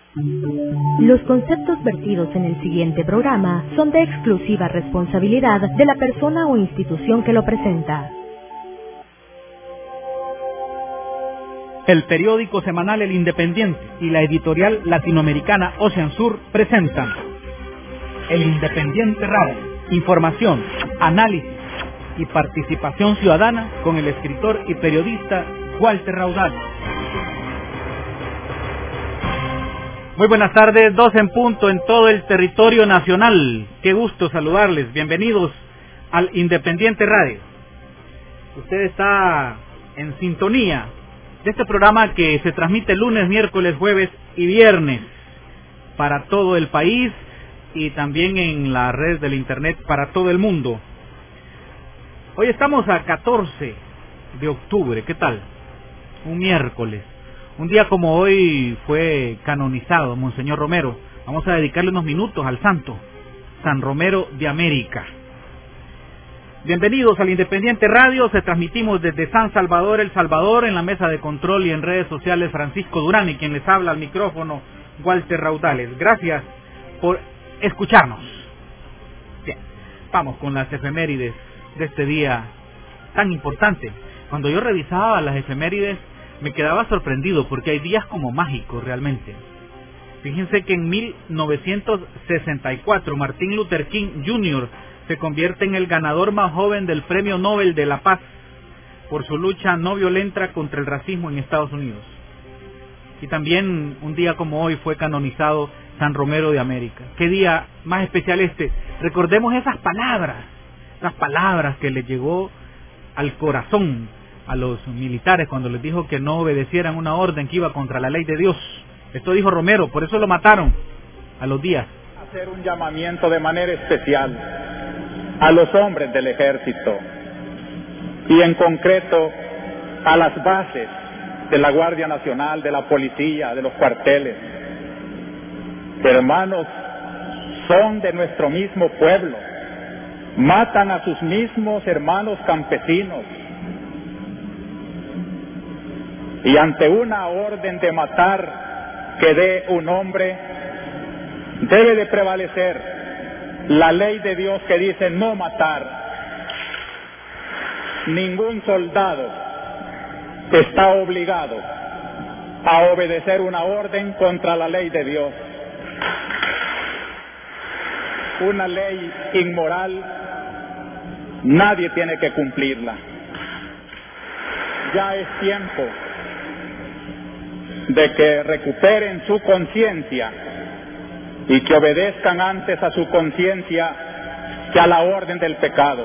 Los conceptos vertidos en el siguiente programa son de exclusiva responsabilidad de la persona o institución que lo presenta. El periódico semanal El Independiente y la editorial latinoamericana Ocean Sur presentan El Independiente Radio, información, análisis y participación ciudadana con el escritor y periodista Walter Raudal. Muy buenas tardes, 2 en punto en todo el territorio nacional. Qué gusto saludarles, bienvenidos al Independiente Radio. Usted está en sintonía de este programa que se transmite lunes, miércoles, jueves y viernes para todo el país y también en la red del internet para todo el mundo. Hoy estamos a 14 de octubre, ¿qué tal? Un miércoles. Un día como hoy fue canonizado Monseñor Romero. Vamos a dedicarle unos minutos al santo, San Romero de América. Bienvenidos al Independiente Radio, se transmitimos desde San Salvador, El Salvador, en la mesa de control y en redes sociales Francisco Durán y quien les habla al micrófono Walter Raudales. Gracias por escucharnos. Bien, vamos con las efemérides de este día tan importante. Cuando yo revisaba las efemérides me quedaba sorprendido porque hay días como mágicos realmente. Fíjense que en 1964 Martin Luther King Jr. se convierte en el ganador más joven del Premio Nobel de la Paz por su lucha no violenta contra el racismo en Estados Unidos. Y también un día como hoy fue canonizado San Romero de América. Qué día más especial este. Recordemos esas palabras que le llegó al corazón a los militares cuando les dijo que no obedecieran una orden que iba contra la ley de Dios. Esto dijo Romero, por eso lo mataron a los días. Hacer un llamamiento de manera especial a los hombres del ejército y en concreto a las bases de la Guardia Nacional, de la policía, de los cuarteles. Hermanos, son de nuestro mismo pueblo, matan a sus mismos hermanos campesinos. Y ante una orden de matar que dé un hombre, debe de prevalecer la ley de Dios que dice no matar. Ningún soldado está obligado a obedecer una orden contra la ley de Dios. Una ley inmoral, nadie tiene que cumplirla. Ya es tiempo de que recuperen su conciencia y que obedezcan antes a su conciencia que a la orden del pecado.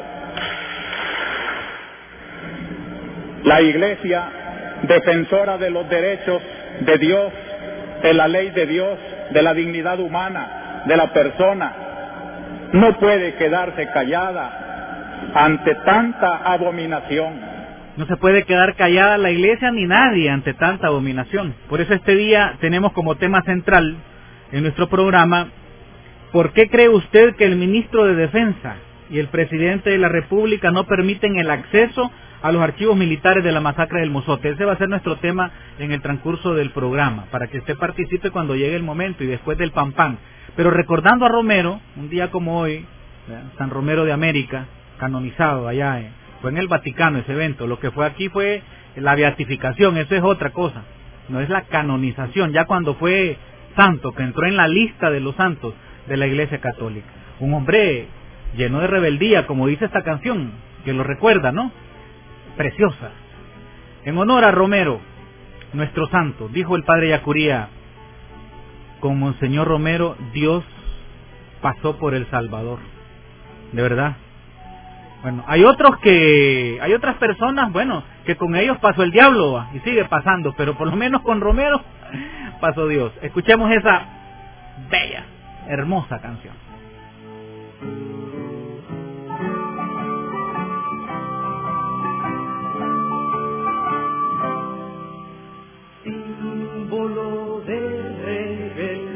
La Iglesia, defensora de los derechos de Dios, de la ley de Dios, de la dignidad humana, de la persona, no puede quedarse callada ante tanta abominación. No se puede quedar callada la Iglesia ni nadie ante tanta abominación. Por eso este día tenemos como tema central en nuestro programa: ¿por qué cree usted que el ministro de Defensa y el presidente de la República no permiten el acceso a los archivos militares de la masacre del Mozote? Ese va a ser nuestro tema en el transcurso del programa, para que usted participe cuando llegue el momento y después del pam pam. Pero recordando a Romero, un día como hoy, San Romero de América, canonizado allá fue en el Vaticano ese evento. Lo que fue aquí fue la beatificación, eso es otra cosa, no es la canonización, ya cuando fue santo, que entró en la lista de los santos de la Iglesia Católica. Un hombre lleno de rebeldía, como dice esta canción, que lo recuerda, ¿no? Preciosa. En honor a Romero, nuestro santo, dijo el padre Yacuría: con Monseñor Romero Dios pasó por El Salvador. De verdad. Bueno, hay otras personas, bueno, que con ellos pasó el diablo y sigue pasando, pero por lo menos con Romero pasó Dios. Escuchemos esa bella, hermosa canción. Símbolo de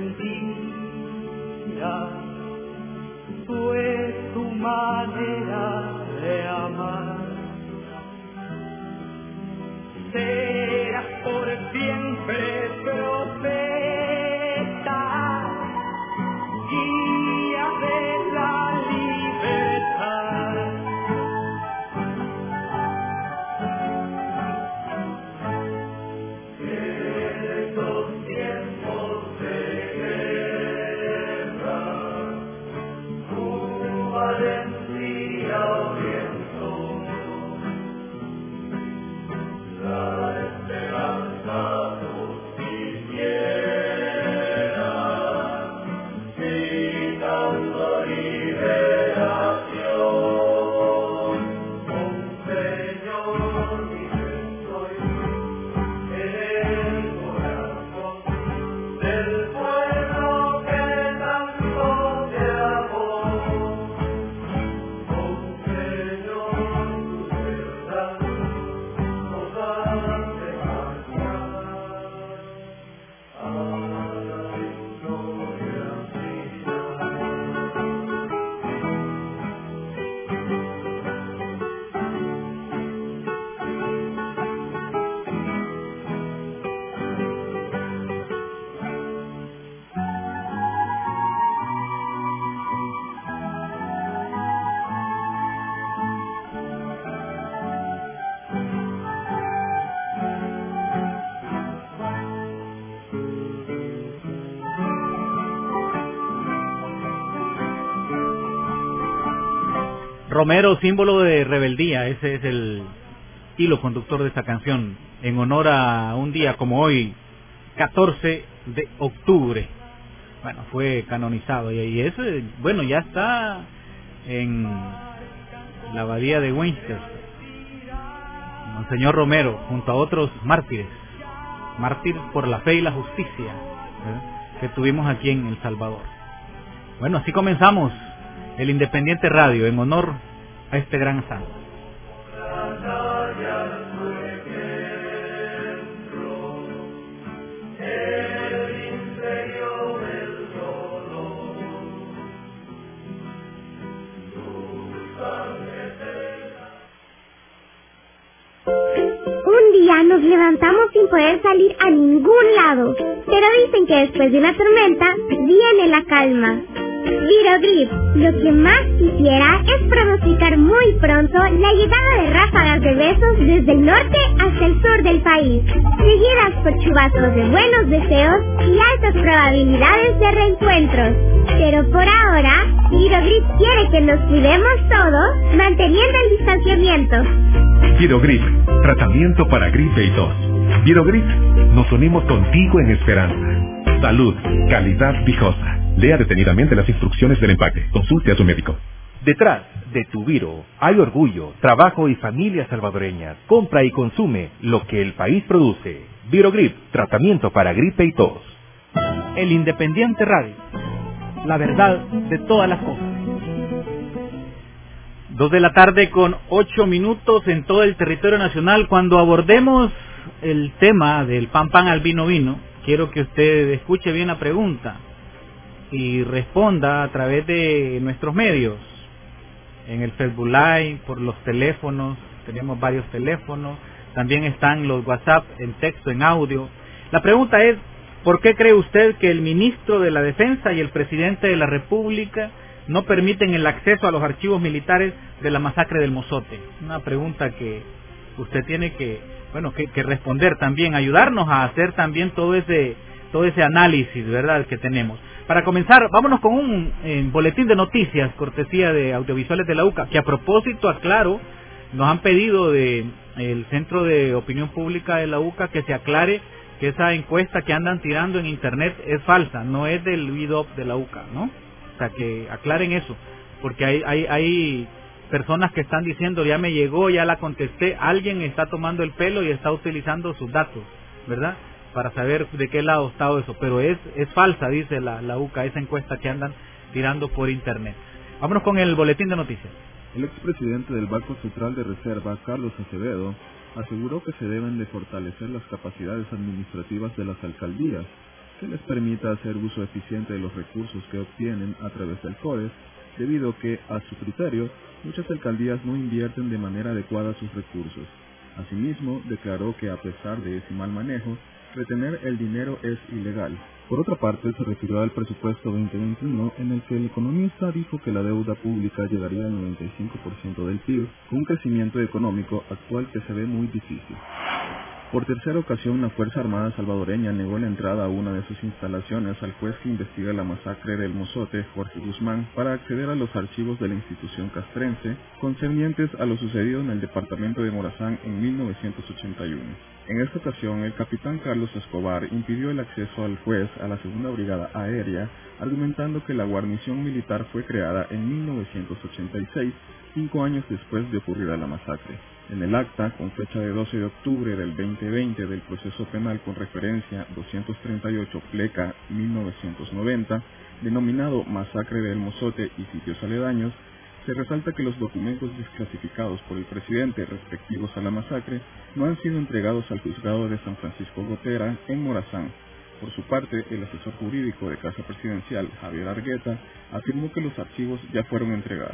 rebeldía, fue tu manera de amar. Serás por siempre profeta Romero, símbolo de rebeldía, ese es el hilo conductor de esta canción, en honor a un día como hoy, 14 de octubre. Bueno, fue canonizado y eso, bueno, ya está en la abadía de Winchester, Monseñor Romero, junto a otros mártires por la fe y la justicia, que tuvimos aquí en El Salvador. Bueno, así comenzamos el Independiente Radio en honor a este gran santo. Un día nos levantamos sin poder salir a ningún lado, pero dicen que después de una tormenta viene la calma. Virogrip, lo que más quisiera es pronosticar muy pronto la llegada de ráfagas de besos desde el norte hasta el sur del país, seguidas por chubascos de buenos deseos y altas probabilidades de reencuentros. Pero por ahora, Virogrip quiere que nos cuidemos todos, manteniendo el distanciamiento. Virogrip, tratamiento para gripe y tos. Virogrip, nos unimos contigo en esperanza. Salud, calidad Vijosa. Lea detenidamente las instrucciones del empaque. Consulte a su médico. Detrás de tu Viro hay orgullo, trabajo y familias salvadoreñas. Compra y consume lo que el país produce. Virogrip, tratamiento para gripe y tos. El Independiente Radio, la verdad de todas las cosas. 2 de la tarde con 8 minutos en todo el territorio nacional. Cuando abordemos el tema del pan al vino, quiero que usted escuche bien la pregunta y responda a través de nuestros medios, en el Facebook Live, por los teléfonos, tenemos varios teléfonos, también están los WhatsApp en texto, en audio. La pregunta es, ¿por qué cree usted que el ministro de la Defensa y el presidente de la República no permiten el acceso a los archivos militares de la masacre del Mozote? Una pregunta que usted tiene que responder también, ayudarnos a hacer también todo ese análisis, ¿verdad?, que tenemos. Para comenzar, vámonos con un boletín de noticias, cortesía de Audiovisuales de la UCA, que a propósito, aclaro, nos han pedido del Centro de Opinión Pública de la UCA que se aclare que esa encuesta que andan tirando en internet es falsa, no es del BIDOP de la UCA, ¿no? O sea, que aclaren eso, porque hay personas que están diciendo, ya me llegó, ya la contesté, alguien está tomando el pelo y está utilizando sus datos, ¿verdad?, para saber de qué lado está eso, pero es falsa, dice la UCA, esa encuesta que andan tirando por internet. Vámonos con el boletín de noticias. El expresidente del Banco Central de Reserva, Carlos Acevedo, aseguró que se deben de fortalecer las capacidades administrativas de las alcaldías, que les permita hacer uso eficiente de los recursos que obtienen a través del CODES, debido a que, a su criterio, muchas alcaldías no invierten de manera adecuada sus recursos. Asimismo, declaró que a pesar de ese mal manejo, retener el dinero es ilegal. Por otra parte, se refirió al presupuesto 2021, en el que el economista dijo que la deuda pública llegaría al 95% del PIB, con un crecimiento económico actual que se ve muy difícil. Por tercera ocasión, la Fuerza Armada salvadoreña negó la entrada a una de sus instalaciones al juez que investiga la masacre del Mozote, Jorge Guzmán, para acceder a los archivos de la institución castrense concernientes a lo sucedido en el departamento de Morazán en 1981. En esta ocasión, el capitán Carlos Escobar impidió el acceso al juez a la Segunda Brigada Aérea, argumentando que la guarnición militar fue creada en 1986, 5 años después de ocurrida la masacre. En el acta, con fecha de 12 de octubre del 2020 del proceso penal con referencia 238 pleca 1990, denominado Masacre del Mozote y sitios aledaños, se resalta que los documentos desclasificados por el presidente respectivos a la masacre no han sido entregados al juzgado de San Francisco Gotera en Morazán. Por su parte, el asesor jurídico de Casa Presidencial, Javier Argueta, afirmó que los archivos ya fueron entregados.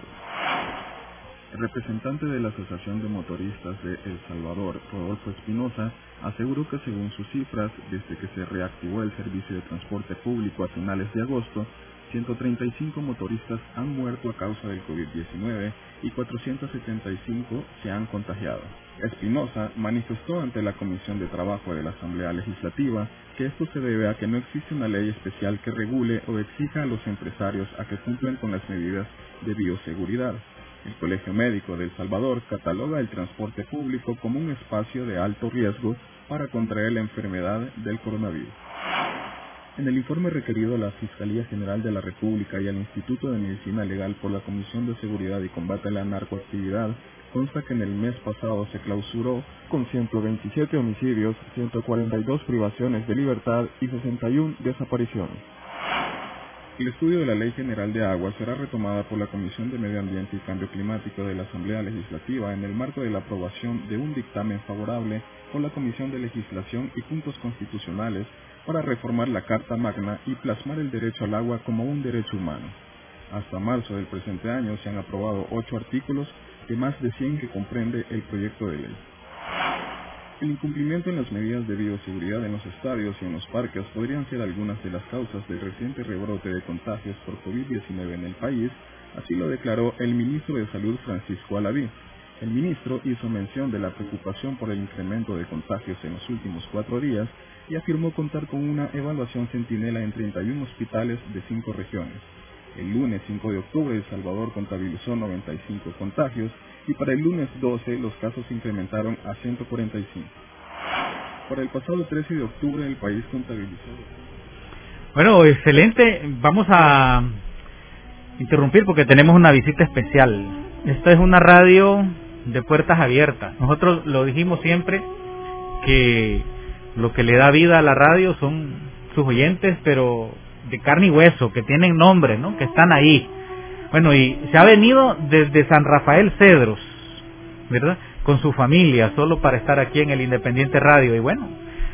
El representante de la Asociación de Motoristas de El Salvador, Rodolfo Espinosa, aseguró que según sus cifras, desde que se reactivó el servicio de transporte público a finales de agosto, 135 motoristas han muerto a causa del COVID-19 y 475 se han contagiado. Espinosa manifestó ante la Comisión de Trabajo de la Asamblea Legislativa que esto se debe a que no existe una ley especial que regule o exija a los empresarios a que cumplan con las medidas de bioseguridad. El Colegio Médico de El Salvador cataloga el transporte público como un espacio de alto riesgo para contraer la enfermedad del coronavirus. En el informe requerido a la Fiscalía General de la República y al Instituto de Medicina Legal por la Comisión de Seguridad y Combate a la Narcoactividad, consta que en el mes pasado se clausuró con 127 homicidios, 142 privaciones de libertad y 61 desapariciones. El estudio de la Ley General de Agua será retomada por la Comisión de Medio Ambiente y Cambio Climático de la Asamblea Legislativa en el marco de la aprobación de un dictamen favorable por la Comisión de Legislación y Puntos Constitucionales para reformar la Carta Magna y plasmar el derecho al agua como un derecho humano. Hasta marzo del presente año se han aprobado 8 artículos de más de 100 que comprende el proyecto de ley. El incumplimiento en las medidas de bioseguridad en los estadios y en los parques podrían ser algunas de las causas del reciente rebrote de contagios por COVID-19 en el país, así lo declaró el ministro de Salud Francisco Alaví. El ministro hizo mención de la preocupación por el incremento de contagios en los últimos 4 días y afirmó contar con una evaluación centinela en 31 hospitales de 5 regiones. El lunes 5 de octubre, El Salvador contabilizó 95 contagios y para el lunes 12 los casos se incrementaron a 145. Para el pasado 13 de octubre el país contabilizó... Bueno, excelente. Vamos a interrumpir porque tenemos una visita especial. Esta es una radio de puertas abiertas. Nosotros lo dijimos siempre que lo que le da vida a la radio son sus oyentes, pero de carne y hueso, que tienen nombre, ¿no? Que están ahí. Bueno, y se ha venido desde San Rafael Cedros, ¿verdad? Con su familia, solo para estar aquí en el Independiente Radio. Y bueno,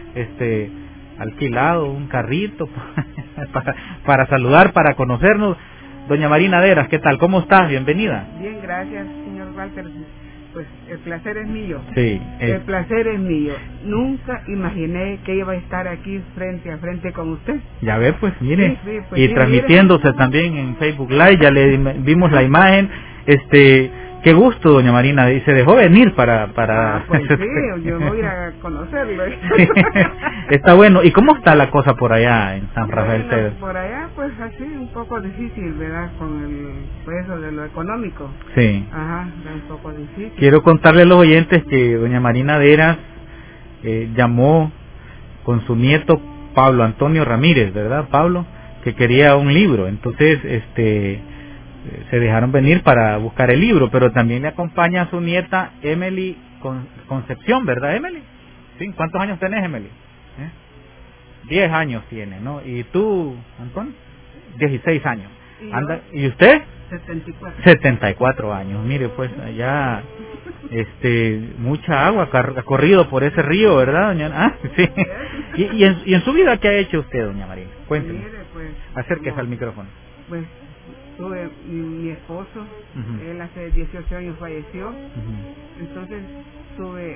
alquilado un carrito para saludar, para conocernos. Doña Marina Deras, ¿qué tal? ¿Cómo estás? Bienvenida. Bien, gracias, señor Walter. Pues el placer es mío. Sí. El placer es mío. Nunca imaginé que iba a estar aquí frente a frente con usted. Ya ve, pues, mire. Sí, pues, y sí, transmitiéndose mire. También en Facebook Live, ya le vimos la imagen. Qué gusto, doña Marina, y se dejó venir para... pues sí, yo voy a ir a conocerlo. Sí, está bueno. ¿Y cómo está la cosa por allá en San Rafael Cedros? Por allá, pues así, un poco difícil, ¿verdad? Con el peso de lo económico. Sí. Ajá, está un poco difícil. Quiero contarle a los oyentes que doña Marina Deras llamó con su nieto Pablo Antonio Ramírez, ¿verdad, Pablo? Que quería un libro. Entonces, se dejaron venir para buscar el libro, pero también le acompaña a su nieta Emily Concepción, ¿verdad, Emily? ¿Sí? ¿Cuántos años tenés, Emily? 10 años tiene, ¿no? ¿Y tú, Antón? 16 años. ¿Y usted? 74. 74 años. Mire, pues allá mucha agua ha corrido por ese río, ¿verdad, doña? Ah, sí. ¿Y en su vida qué ha hecho usted, doña Marina? Cuénteme. Mire, pues, acérquese al micrófono. Pues tuve mi esposo, él hace 18 años falleció, entonces tuve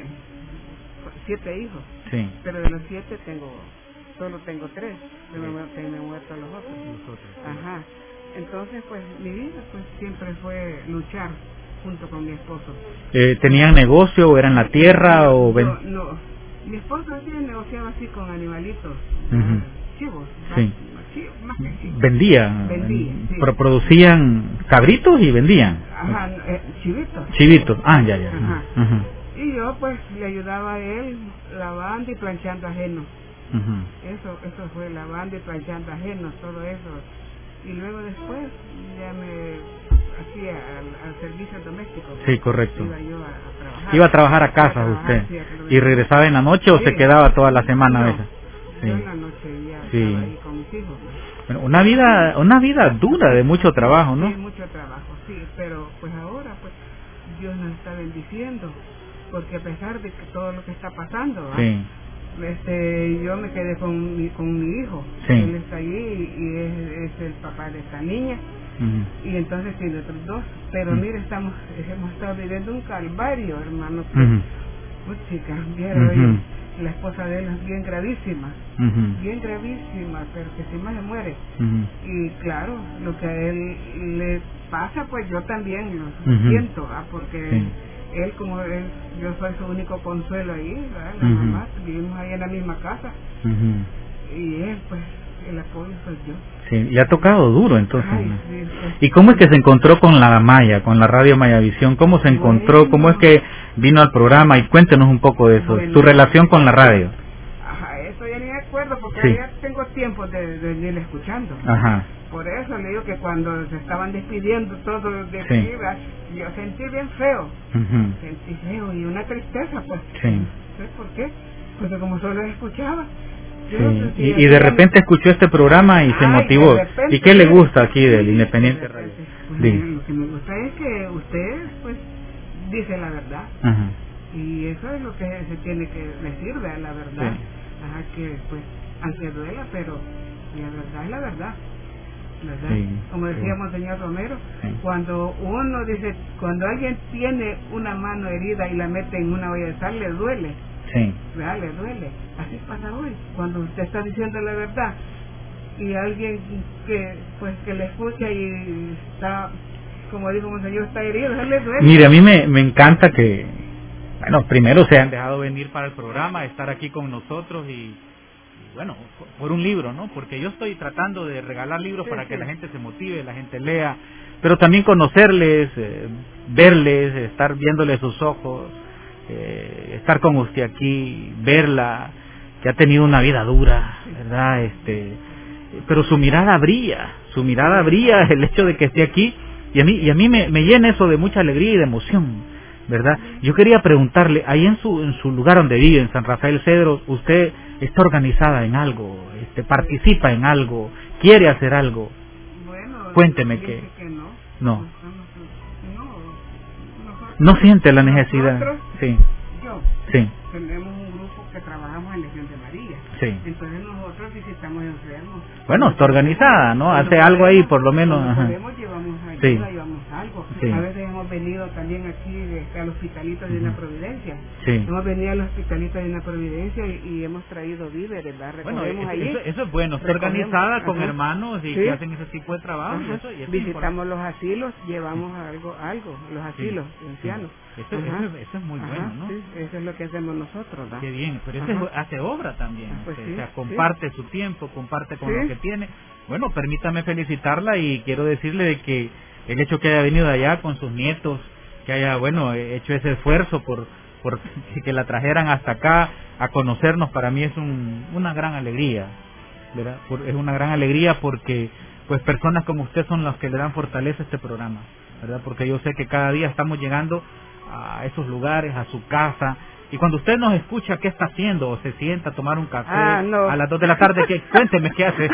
7 hijos, sí. Pero de los 7 solo tengo 3, que me han muerto los otros. Ajá. Entonces, pues mi vida pues siempre fue luchar junto con mi esposo. ¿Tenían negocio o eran la tierra o no, mi esposo sí negociaba así con animalitos, chivos, sí. Más que chivos. Vendía, sí. Producían cabritos y vendían. Ajá, chivitos. Chivitos, ya. Ajá. Y yo pues le ayudaba a él lavando y planchando ajenos. Eso fue lavando y planchando ajenos, todo eso. Y luego después ya me hacía al servicio doméstico. Sí, correcto. Iba yo a trabajar. Iba a trabajar a casa usted. Sí, ¿Y regresaba en la noche o se quedaba toda la semana a veces? Sí. Yo en la noche ya estaba ahí con mis hijos. Bueno, una vida dura de mucho trabajo, ¿no? Sí, mucho trabajo, sí, pero pues ahora pues Dios nos está bendiciendo, porque a pesar de que todo lo que está pasando, sí. Yo me quedé con mi hijo, sí. Él está allí y es el papá de esta niña, y entonces tiene otros 2, pero mire, hemos estado viviendo un calvario, hermano, chica, vieron, la esposa de él es bien gravísima, pero que si más se muere, y claro, lo que a él le pasa, pues yo también lo siento, porque él yo soy su único consuelo ahí, ¿verdad? La mamá, vivimos ahí en la misma casa, y él pues el apoyo soy yo. Sí, le ha tocado duro entonces. Ay, ¿no? sí, pues. ¿Y cómo es que se encontró con la Maya, con la radio Mayavisión? ¿Cómo se encontró? Bueno. ¿Cómo es que vino al programa? Y cuéntenos un poco de eso, Bueno. tu relación con la radio. Ajá, eso ya ni me acuerdo porque Sí. ya tengo tiempo de venir escuchando. Ajá. Por eso le digo que cuando se estaban despidiendo todos de Sí. Chiva, yo sentí bien feo. Ujú. Sentí feo y una tristeza, pues. Sí. ¿Sabes por qué? Porque como solo escuchaba. yo Sí. no sé si Y de repente escuchó este programa y se Ay, motivó. de repente, ¿Y qué le sí. gusta aquí del Sí, Independiente de Radio? repente. Pues, Sí. mira, lo que me gusta es que usted, pues, dice la verdad. Ajá. Y eso es lo que se tiene que decir, ¿verdad? La verdad. Sí. Ajá, que pues, aunque duela, pero la verdad es la verdad. ¿Verdad? Sí, Como decía sí. Monseñor Romero, Sí. cuando uno dice, cuando alguien tiene una mano herida y la mete en una olla de sal, le duele, Sí. ¿verdad? Le duele. Así pasa hoy, cuando usted está diciendo la verdad y alguien que pues que le escucha y está, como dijo Monseñor, está herido, a él le duele. Mire, a mí me encanta que, bueno, primero se han dejado venir para el programa, estar aquí con nosotros y bueno, por un libro, ¿no? Porque yo estoy tratando de regalar libros Sí, para sí. que la gente se motive, la gente lea, pero también conocerles, verles, estar viéndoles sus ojos, estar con usted aquí, verla, que ha tenido una vida dura, ¿verdad? Pero su mirada brilla, el hecho de que esté aquí, y a mí me llena eso de mucha alegría y de emoción, ¿verdad? Yo quería preguntarle, ahí en su lugar donde vive, en San Rafael Cedros, usted está organizada en algo, participa en algo, quiere hacer algo. Bueno, Cuénteme dice que que no. no, Nosotros- no siente la necesidad. Nosotros, Sí, yo, sí, tenemos un grupo que trabajamos en Legión de María. sí. Entonces nosotros visitamos enfermos. Bueno, está organizada, ¿no? Cuando Hace algo ahí, podemos, por lo menos. cuando Ajá. podemos, llevamos ayuda, Sí. llevamos algo. Sí. A veces hemos venido también aquí al hospitalito de Ujú. la Providencia. Sí. Hemos venido al hospitalito de la Providencia y hemos traído víveres, ¿verdad? Bueno, Recogemos allí. eso es bueno, está Recogemos, organizada con ajá. hermanos y Sí. que hacen ese tipo de trabajo. Ajá. Y eso es Visitamos los asilos, llevamos algo, los asilos Sí. de ancianos. Eso Ajá. es muy Ajá, bueno, ¿no? sí, eso es lo que hacemos nosotros, ¿verdad? Qué bien, pero Ajá. ese hace obra también. Pues o sí, sea, sí. comparte su tiempo, comparte con Sí. lo que tiene. Bueno, permítame felicitarla y quiero decirle de que el hecho que haya venido de allá con sus nietos, que haya, bueno, hecho ese esfuerzo por que la trajeran hasta acá a conocernos, para mí es una gran alegría, ¿verdad? Es una gran alegría porque pues personas como usted son las que le dan fortaleza a este programa, ¿verdad? Porque yo sé que cada día estamos llegando a esos lugares, a su casa, y cuando usted nos escucha, ¿qué está haciendo? O se sienta a tomar un café No. a las 2 de la tarde, cuénteme qué hace.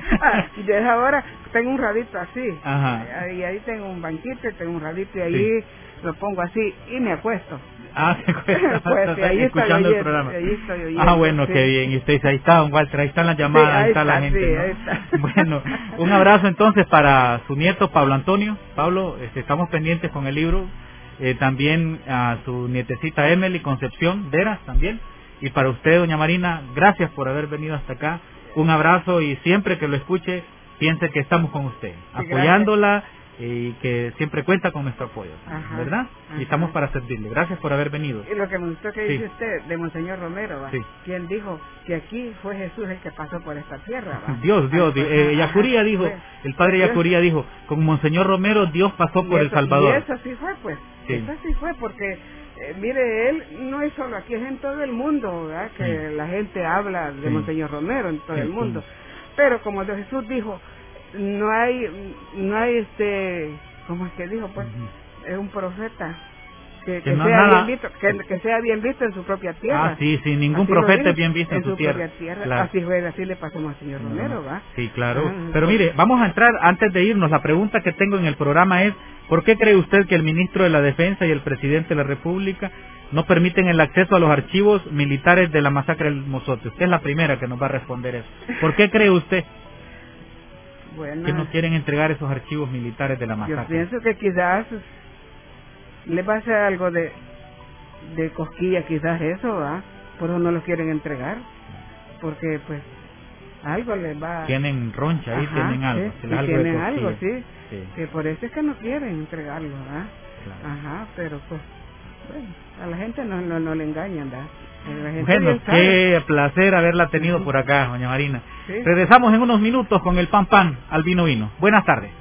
Yo ahora tengo un radito así. Ajá. Y ahí tengo un banquito, tengo un radito y ahí lo pongo así y me acuesto. Se cuesta, Pues, sí, ahí estoy escuchando el oyendo, programa. ahí estoy oyendo, Bueno, sí. qué bien. Y usted dice, ahí está, don Walter, ahí están las llamadas, Sí, ahí está la gente. sí, ¿no? ahí está. Bueno, un abrazo entonces para su nieto, Pablo Antonio. Pablo, estamos pendientes con el libro. También a su nietecita Emily Concepción Veras también. Y para usted, doña Marina, gracias por haber venido hasta acá. Un abrazo y siempre que lo escuche, piense que estamos con usted, Sí, apoyándola y que siempre cuenta con nuestro apoyo, Ajá, ¿verdad? ajá. Y estamos para servirle. Gracias por haber venido. Y lo que me gustó que Sí. dice usted de Monseñor Romero, ¿va? Sí. Quien dijo que aquí fue Jesús el que pasó por esta tierra, ¿va? Dios, Ajá, Yacuría dijo, fue. el padre Dios. Yacuría dijo, con Monseñor Romero Dios pasó Y por El eso- Salvador. Y eso sí fue, pues. Sí. Eso sí fue, porque, mire, él no es solo aquí, es en todo el mundo, ¿verdad? Que Sí. la gente habla de Sí. Monseñor Romero en todo Sí, el mundo. sí. Pero como Jesús dijo, no hay ¿cómo es que dijo? Pues, es un profeta que Que no sea nada- bien visto, que sea bien visto en su propia tierra. Sí, ningún Así lo profeta dijo, es bien visto en su tierra. propia tierra. Claro. Así fue, así le pasó a Monseñor Romero, ¿va? Sí, claro. Ah, Pero mire, vamos a entrar, antes de irnos, la pregunta que tengo en el programa es, ¿por qué cree usted que el ministro de la Defensa y el presidente de la República no permiten el acceso a los archivos militares de la masacre del Mozote? Usted es la primera que nos va a responder eso. ¿Por qué cree usted Bueno, que no quieren entregar esos archivos militares de la yo masacre? pienso que quizás le va a hacer algo de cosquilla, quizás eso, ¿va? Por eso no lo quieren entregar, porque pues algo les va... Tienen roncha ahí, Ajá, tienen algo. sí, se les sí, algo de tienen algo, cosquilla. sí, que por eso es que no quieren entregarlo, ¿va? Claro. Ajá, pero pues Bueno, a la gente no le engañan, ¿verdad? Bueno, qué placer haberla tenido por acá, doña Marina. ¿Sí? Regresamos en unos minutos con el pan al vino vino. Buenas tardes.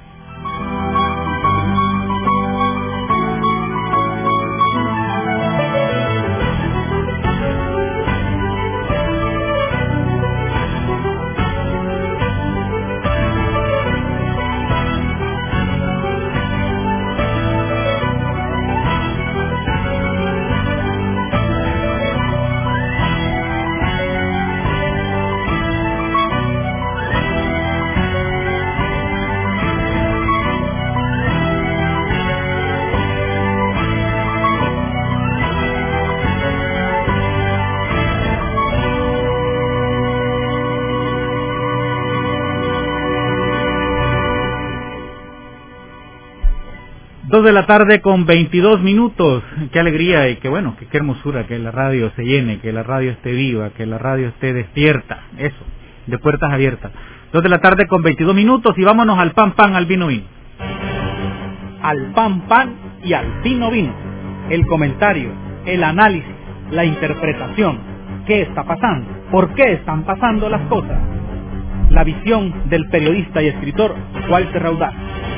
Dos de la tarde con 22 minutos. Qué alegría y qué bueno, qué hermosura que la radio se llene, que la radio esté viva, que la radio esté despierta. Eso, de puertas abiertas. 2 de la tarde con 22 minutos y vámonos al pan al vino vino. Al pan y al vino vino. El comentario, el análisis, la interpretación. ¿Qué está pasando? ¿Por qué están pasando las cosas? La visión del periodista y escritor Walter Raudal.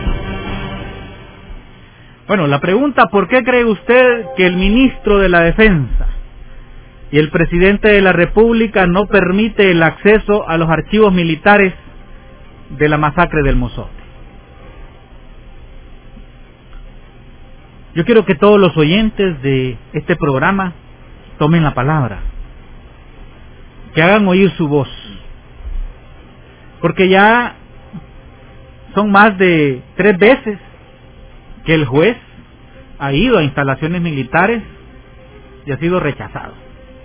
Bueno, la pregunta, ¿por qué cree usted que el ministro de la Defensa y el presidente de la República no permite el acceso a los archivos militares de la masacre del Mozote? Yo quiero que todos los oyentes de este programa tomen la palabra, que hagan oír su voz, porque ya son más de 3 veces que el juez ha ido a instalaciones militares y ha sido rechazado.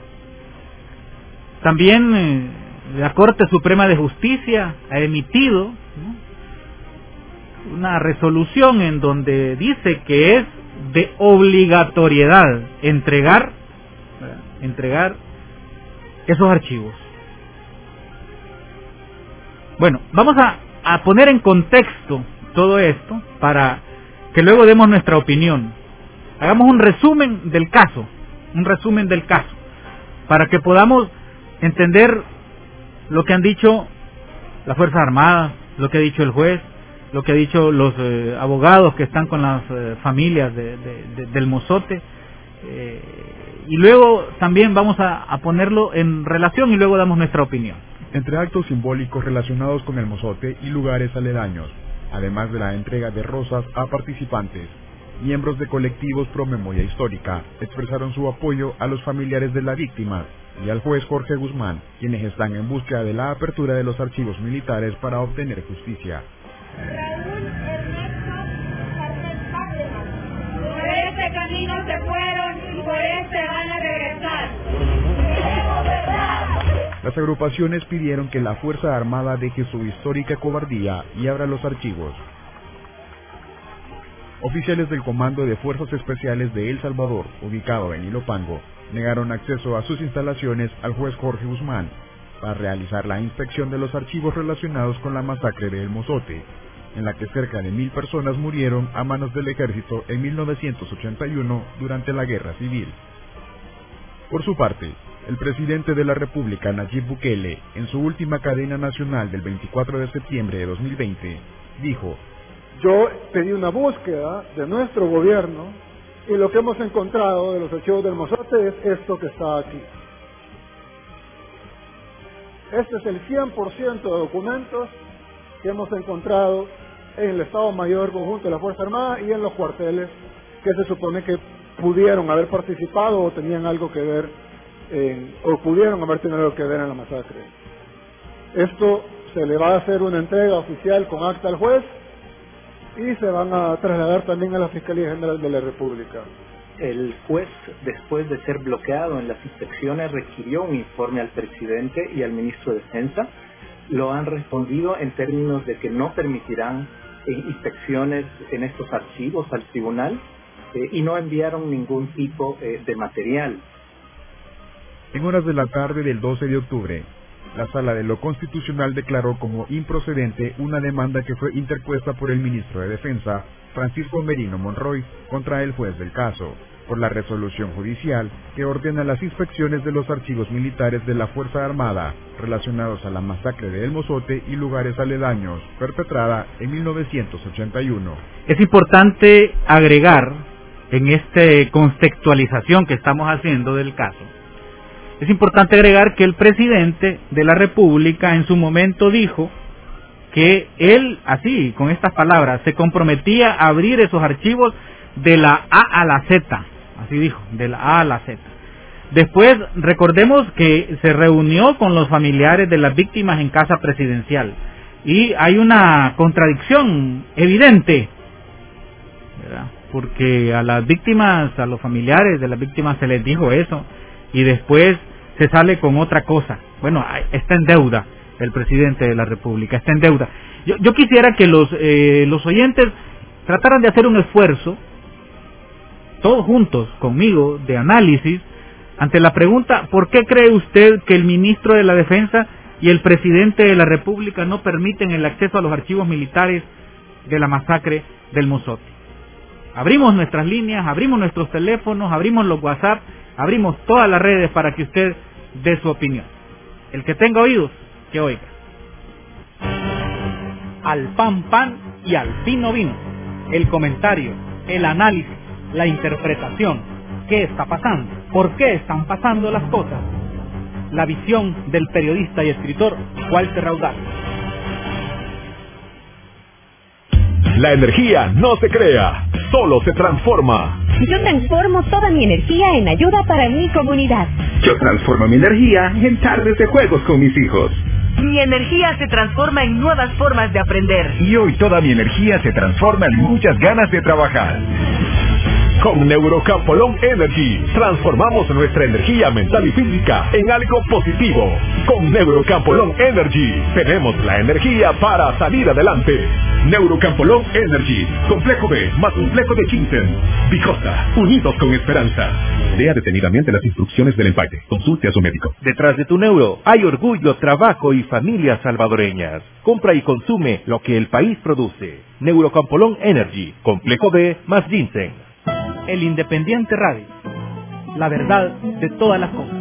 También la Corte Suprema de Justicia ha emitido, ¿no?, una resolución en donde dice que es de obligatoriedad entregar esos archivos. Bueno, vamos a poner en contexto todo esto para que luego demos nuestra opinión. Hagamos un resumen del caso, para que podamos entender lo que han dicho las Fuerzas Armadas, lo que ha dicho el juez, lo que han dicho los abogados que están con las familias del Mozote, y luego también vamos a ponerlo en relación y luego damos nuestra opinión. Entre actos simbólicos relacionados con el Mozote y lugares aledaños, además de la entrega de rosas a participantes, miembros de colectivos pro memoria histórica expresaron su apoyo a los familiares de la víctima y al juez Jorge Guzmán, quienes están en búsqueda de la apertura de los archivos militares para obtener justicia. Por este camino se fueron y por este van a regresar. Las agrupaciones pidieron que la Fuerza Armada deje su histórica cobardía y abra los archivos. Oficiales del Comando de Fuerzas Especiales de El Salvador, ubicado en Ilopango, negaron acceso a sus instalaciones al juez Jorge Guzmán para realizar la inspección de los archivos relacionados con la masacre de El Mozote, en la que cerca de 1000 personas murieron a manos del ejército en 1981 durante la Guerra Civil. Por su parte, el presidente de la República, Nayib Bukele, en su última cadena nacional del 24 de septiembre de 2020, dijo: yo pedí una búsqueda de nuestro gobierno y lo que hemos encontrado de los archivos del Mozote es esto que está aquí. Este es el 100% de documentos que hemos encontrado en el Estado Mayor Conjunto de la Fuerza Armada y en los cuarteles que se supone que pudieron haber participado o tenían algo que ver o pudieron haber tenido algo que ver en la masacre. Esto se le va a hacer una entrega oficial con acta al juez y se van a trasladar también a la Fiscalía General de la República. El juez, después de ser bloqueado en las inspecciones, requirió un informe al presidente y al ministro de Defensa. Lo han respondido en términos de que no permitirán inspecciones en estos archivos al tribunal y no enviaron ningún tipo de material. En horas de la tarde del 12 de octubre, la Sala de lo Constitucional declaró como improcedente una demanda que fue interpuesta por el ministro de Defensa, Francisco Merino Monroy, contra el juez del caso. por la resolución judicial que ordena las inspecciones de los archivos militares de la Fuerza Armada relacionados a la masacre de El Mozote y lugares aledaños, perpetrada en 1981. Es importante agregar, en esta contextualización que estamos haciendo del caso, es importante agregar que el presidente de la República en su momento dijo que él, así, con estas palabras, se comprometía a abrir esos archivos de la A a la Z, así dijo, de la A a la Z. Después, recordemos que se reunió con los familiares de las víctimas en casa presidencial, y hay una contradicción evidente, ¿verdad? Porque a las víctimas, a los familiares de las víctimas se les dijo eso, y después se sale con otra cosa. Bueno, está en deuda el presidente de la República, está en deuda. Yo quisiera que los oyentes trataran de hacer un esfuerzo, todos juntos conmigo, de análisis, ante la pregunta: ¿por qué cree usted que el ministro de la Defensa y el presidente de la República no permiten el acceso a los archivos militares de la masacre del Mozote? Abrimos nuestras líneas, abrimos nuestros teléfonos, abrimos los WhatsApp, abrimos todas las redes para que usted dé su opinión. El que tenga oídos, que oiga. Al pan pan y al vino vino. El comentario, el análisis, la interpretación. ¿Qué está pasando? ¿Por qué están pasando las cosas? La visión del periodista y escritor Walter Raudal. La energía no se crea, solo se transforma. Yo transformo toda mi energía en ayuda para mi comunidad. Yo transformo mi energía en tardes de juegos con mis hijos. Mi energía se transforma en nuevas formas de aprender. Y hoy toda mi energía se transforma en muchas ganas de trabajar. Con Neurocampolón Energy, transformamos nuestra energía mental y física en algo positivo. Con Neurocampolón Energy, tenemos la energía para salir adelante. Neurocampolón Energy, complejo B más complejo de Ginseng. Vijosa, unidos con esperanza. Lea detenidamente las instrucciones del empaque. Consulte a su médico. Detrás de tu neuro hay orgullo, trabajo y familias salvadoreñas. Compra y consume lo que el país produce. Neurocampolón Energy, complejo B más Ginseng. El Independiente Radio, la verdad de todas las cosas.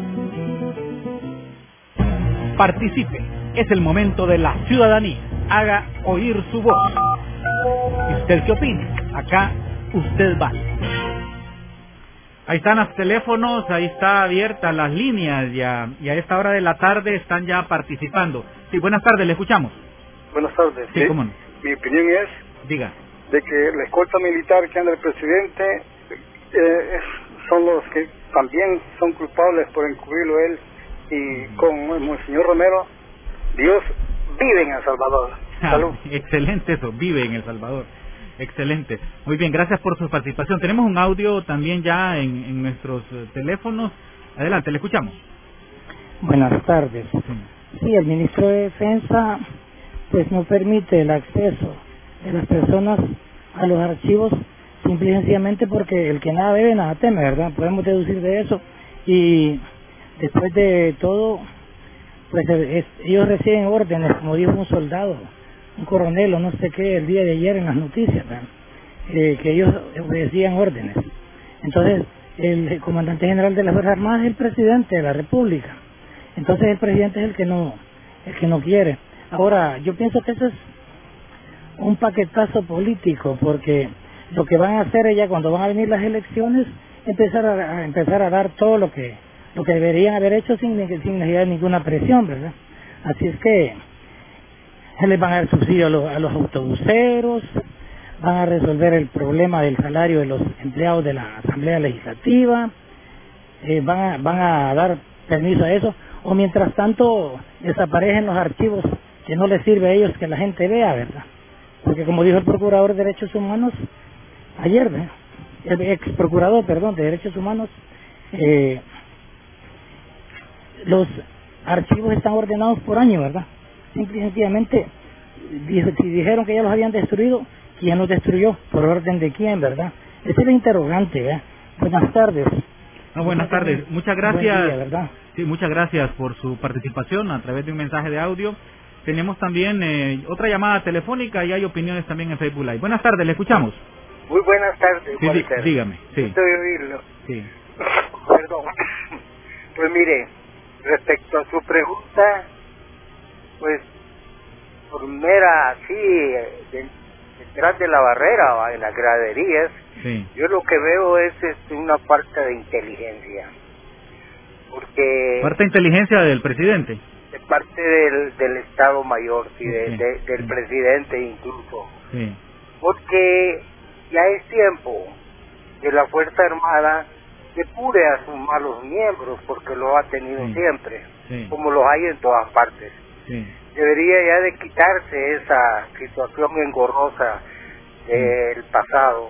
Participe, es el momento de la ciudadanía. Haga oír su voz. ¿Y usted qué opina? Acá usted vale. Ahí están los teléfonos, ahí está abiertas las líneas ya, y a esta hora de la tarde están ya participando. Sí, buenas tardes, le escuchamos. Buenas tardes. Sí, cómo no. Mi opinión es Diga. De que la escolta militar que anda el presidente son los que también son culpables por encubrirlo él, y con el señor Romero, Dios vive en El Salvador. Salud. Excelente eso, vive en El Salvador. Excelente. Muy bien, gracias por su participación. Tenemos un audio también ya en nuestros teléfonos. Adelante, le escuchamos. Buenas tardes. Sí, el ministro de Defensa pues no permite el acceso de las personas a los archivos, simple y sencillamente porque el que nada debe, nada teme, ¿verdad? Podemos deducir de eso. Y después de todo, pues ellos reciben órdenes, como dijo un soldado, un coronel o no sé qué, el día de ayer en las noticias, que ellos obedecían órdenes. Entonces, el comandante general de las Fuerzas Armadas es el presidente de la República. Entonces, el presidente es el que no quiere. Ahora, yo pienso que eso es un paquetazo político, porque lo que van a hacer ella cuando van a venir las elecciones, empezar a dar todo lo que deberían haber hecho sin necesidad de ninguna presión, ¿verdad? Así es que se les van a dar subsidio a los autobuseros, van a resolver el problema del salario de los empleados de la Asamblea Legislativa, van a dar permiso a eso, o mientras tanto desaparecen los archivos que no les sirve a ellos que la gente vea, ¿verdad? Porque como dijo el Procurador de Derechos Humanos ayer, ¿verdad? El ex procurador, perdón, de Derechos Humanos, los archivos están ordenados por año, ¿verdad? Simple y sencillamente, si dijeron que ya los habían destruido, ¿quién los destruyó? ¿Por orden de quién, verdad? Ese es el interrogante, ¿verdad? Buenas tardes. No, buenas tardes. Muchas gracias. Buen día, ¿verdad? Sí, muchas gracias por su participación a través de un mensaje de audio. Tenemos también otra llamada telefónica y hay opiniones también en Facebook Live. Buenas tardes, le escuchamos. Muy buenas tardes, Sí, Walter. dígame. Sí. Estoy de oírlo. Sí. Perdón. Pues mire, respecto a su pregunta, pues por mera así, detrás de la barrera o en las graderías, sí. Yo lo que veo es una falta de inteligencia. Porque... ¿Falta de inteligencia del presidente? De parte del Estado Mayor, sí, del presidente incluso. Sí. Porque ya es tiempo que la Fuerza Armada depure a sus malos miembros, porque lo ha tenido siempre, como los hay en todas partes. Debería ya de quitarse esa situación engorrosa del pasado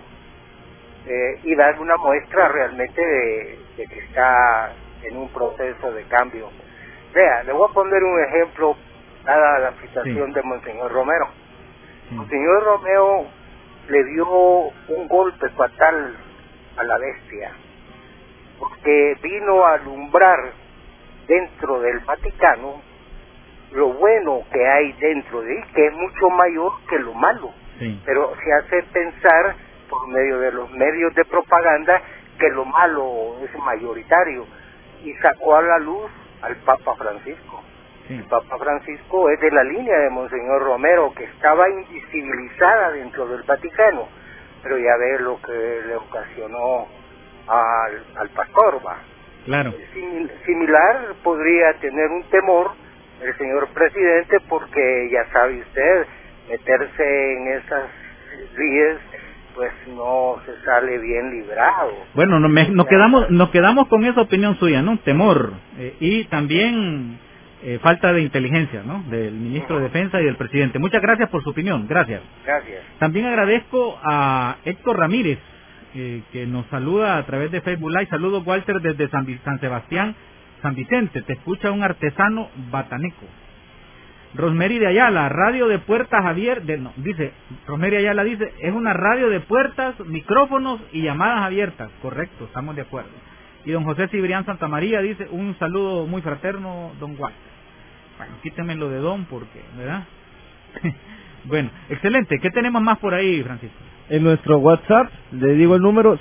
y dar una muestra realmente de que está en un proceso de cambio. Vea, le voy a poner un ejemplo dada la situación de Monseñor Romero. Monseñor Romero le dio un golpe fatal a la bestia, porque vino a alumbrar dentro del Vaticano lo bueno que hay dentro de él, que es mucho mayor que lo malo, pero se hace pensar por medio de los medios de propaganda que lo malo es mayoritario, y sacó a la luz al Papa Francisco. El Papa Francisco es de la línea de Monseñor Romero, que estaba invisibilizada dentro del Vaticano, pero ya ve lo que le ocasionó al pastor, va. Claro. Similar podría tener un temor el señor presidente, porque ya sabe usted, meterse en esas líneas, pues no se sale bien librado. Bueno, nos quedamos con esa opinión suya, ¿no? Temor y también falta de inteligencia, ¿no? Del ministro de Defensa y del presidente. Muchas gracias por su opinión, gracias. Gracias. También agradezco a Héctor Ramírez, que nos saluda a través de Facebook Live. Saludos, Walter, desde San Sebastián, San Vicente. Te escucha un artesano bataneco. Rosemary de Ayala, radio de puertas abiertas, dice, Rosemary Ayala dice, es una radio de puertas, micrófonos y llamadas abiertas. Correcto, estamos de acuerdo. Y don José Cibrián Santamaría dice, un saludo muy fraterno, don Walter. Bueno, quíteme lo de don porque, ¿verdad? Bueno, excelente. ¿Qué tenemos más por ahí, Francisco? En nuestro WhatsApp, le digo el número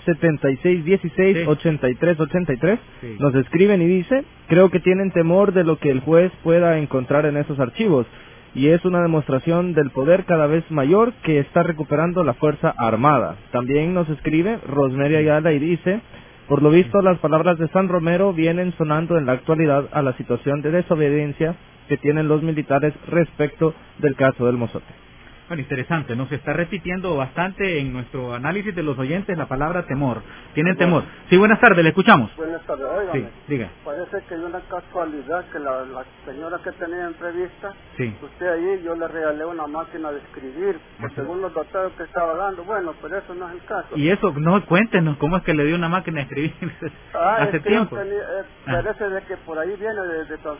7616-8383, nos escriben y dice, creo que tienen temor de lo que el juez pueda encontrar en esos archivos, y es una demostración del poder cada vez mayor que está recuperando la Fuerza Armada. También nos escribe Rosemary Ayala y dice, por lo visto las palabras de San Romero vienen sonando en la actualidad a la situación de desobediencia que tienen los militares respecto del caso del Mozote. Bueno, interesante, ¿no? Se está repitiendo bastante en nuestro análisis de los oyentes la palabra temor. Tienen temor. Sí, buenas tardes, le escuchamos. Buenas tardes, óigame. Sí, diga. Parece que hay una casualidad que la señora que tenía entrevista, sí. Usted allí, yo le regalé una máquina de escribir, según los datos que estaba dando. Bueno, pero eso no es el caso. Y eso, no, cuéntenos, ¿cómo es que le dio una máquina de escribir hace tiempo? Parece de que por ahí viene de San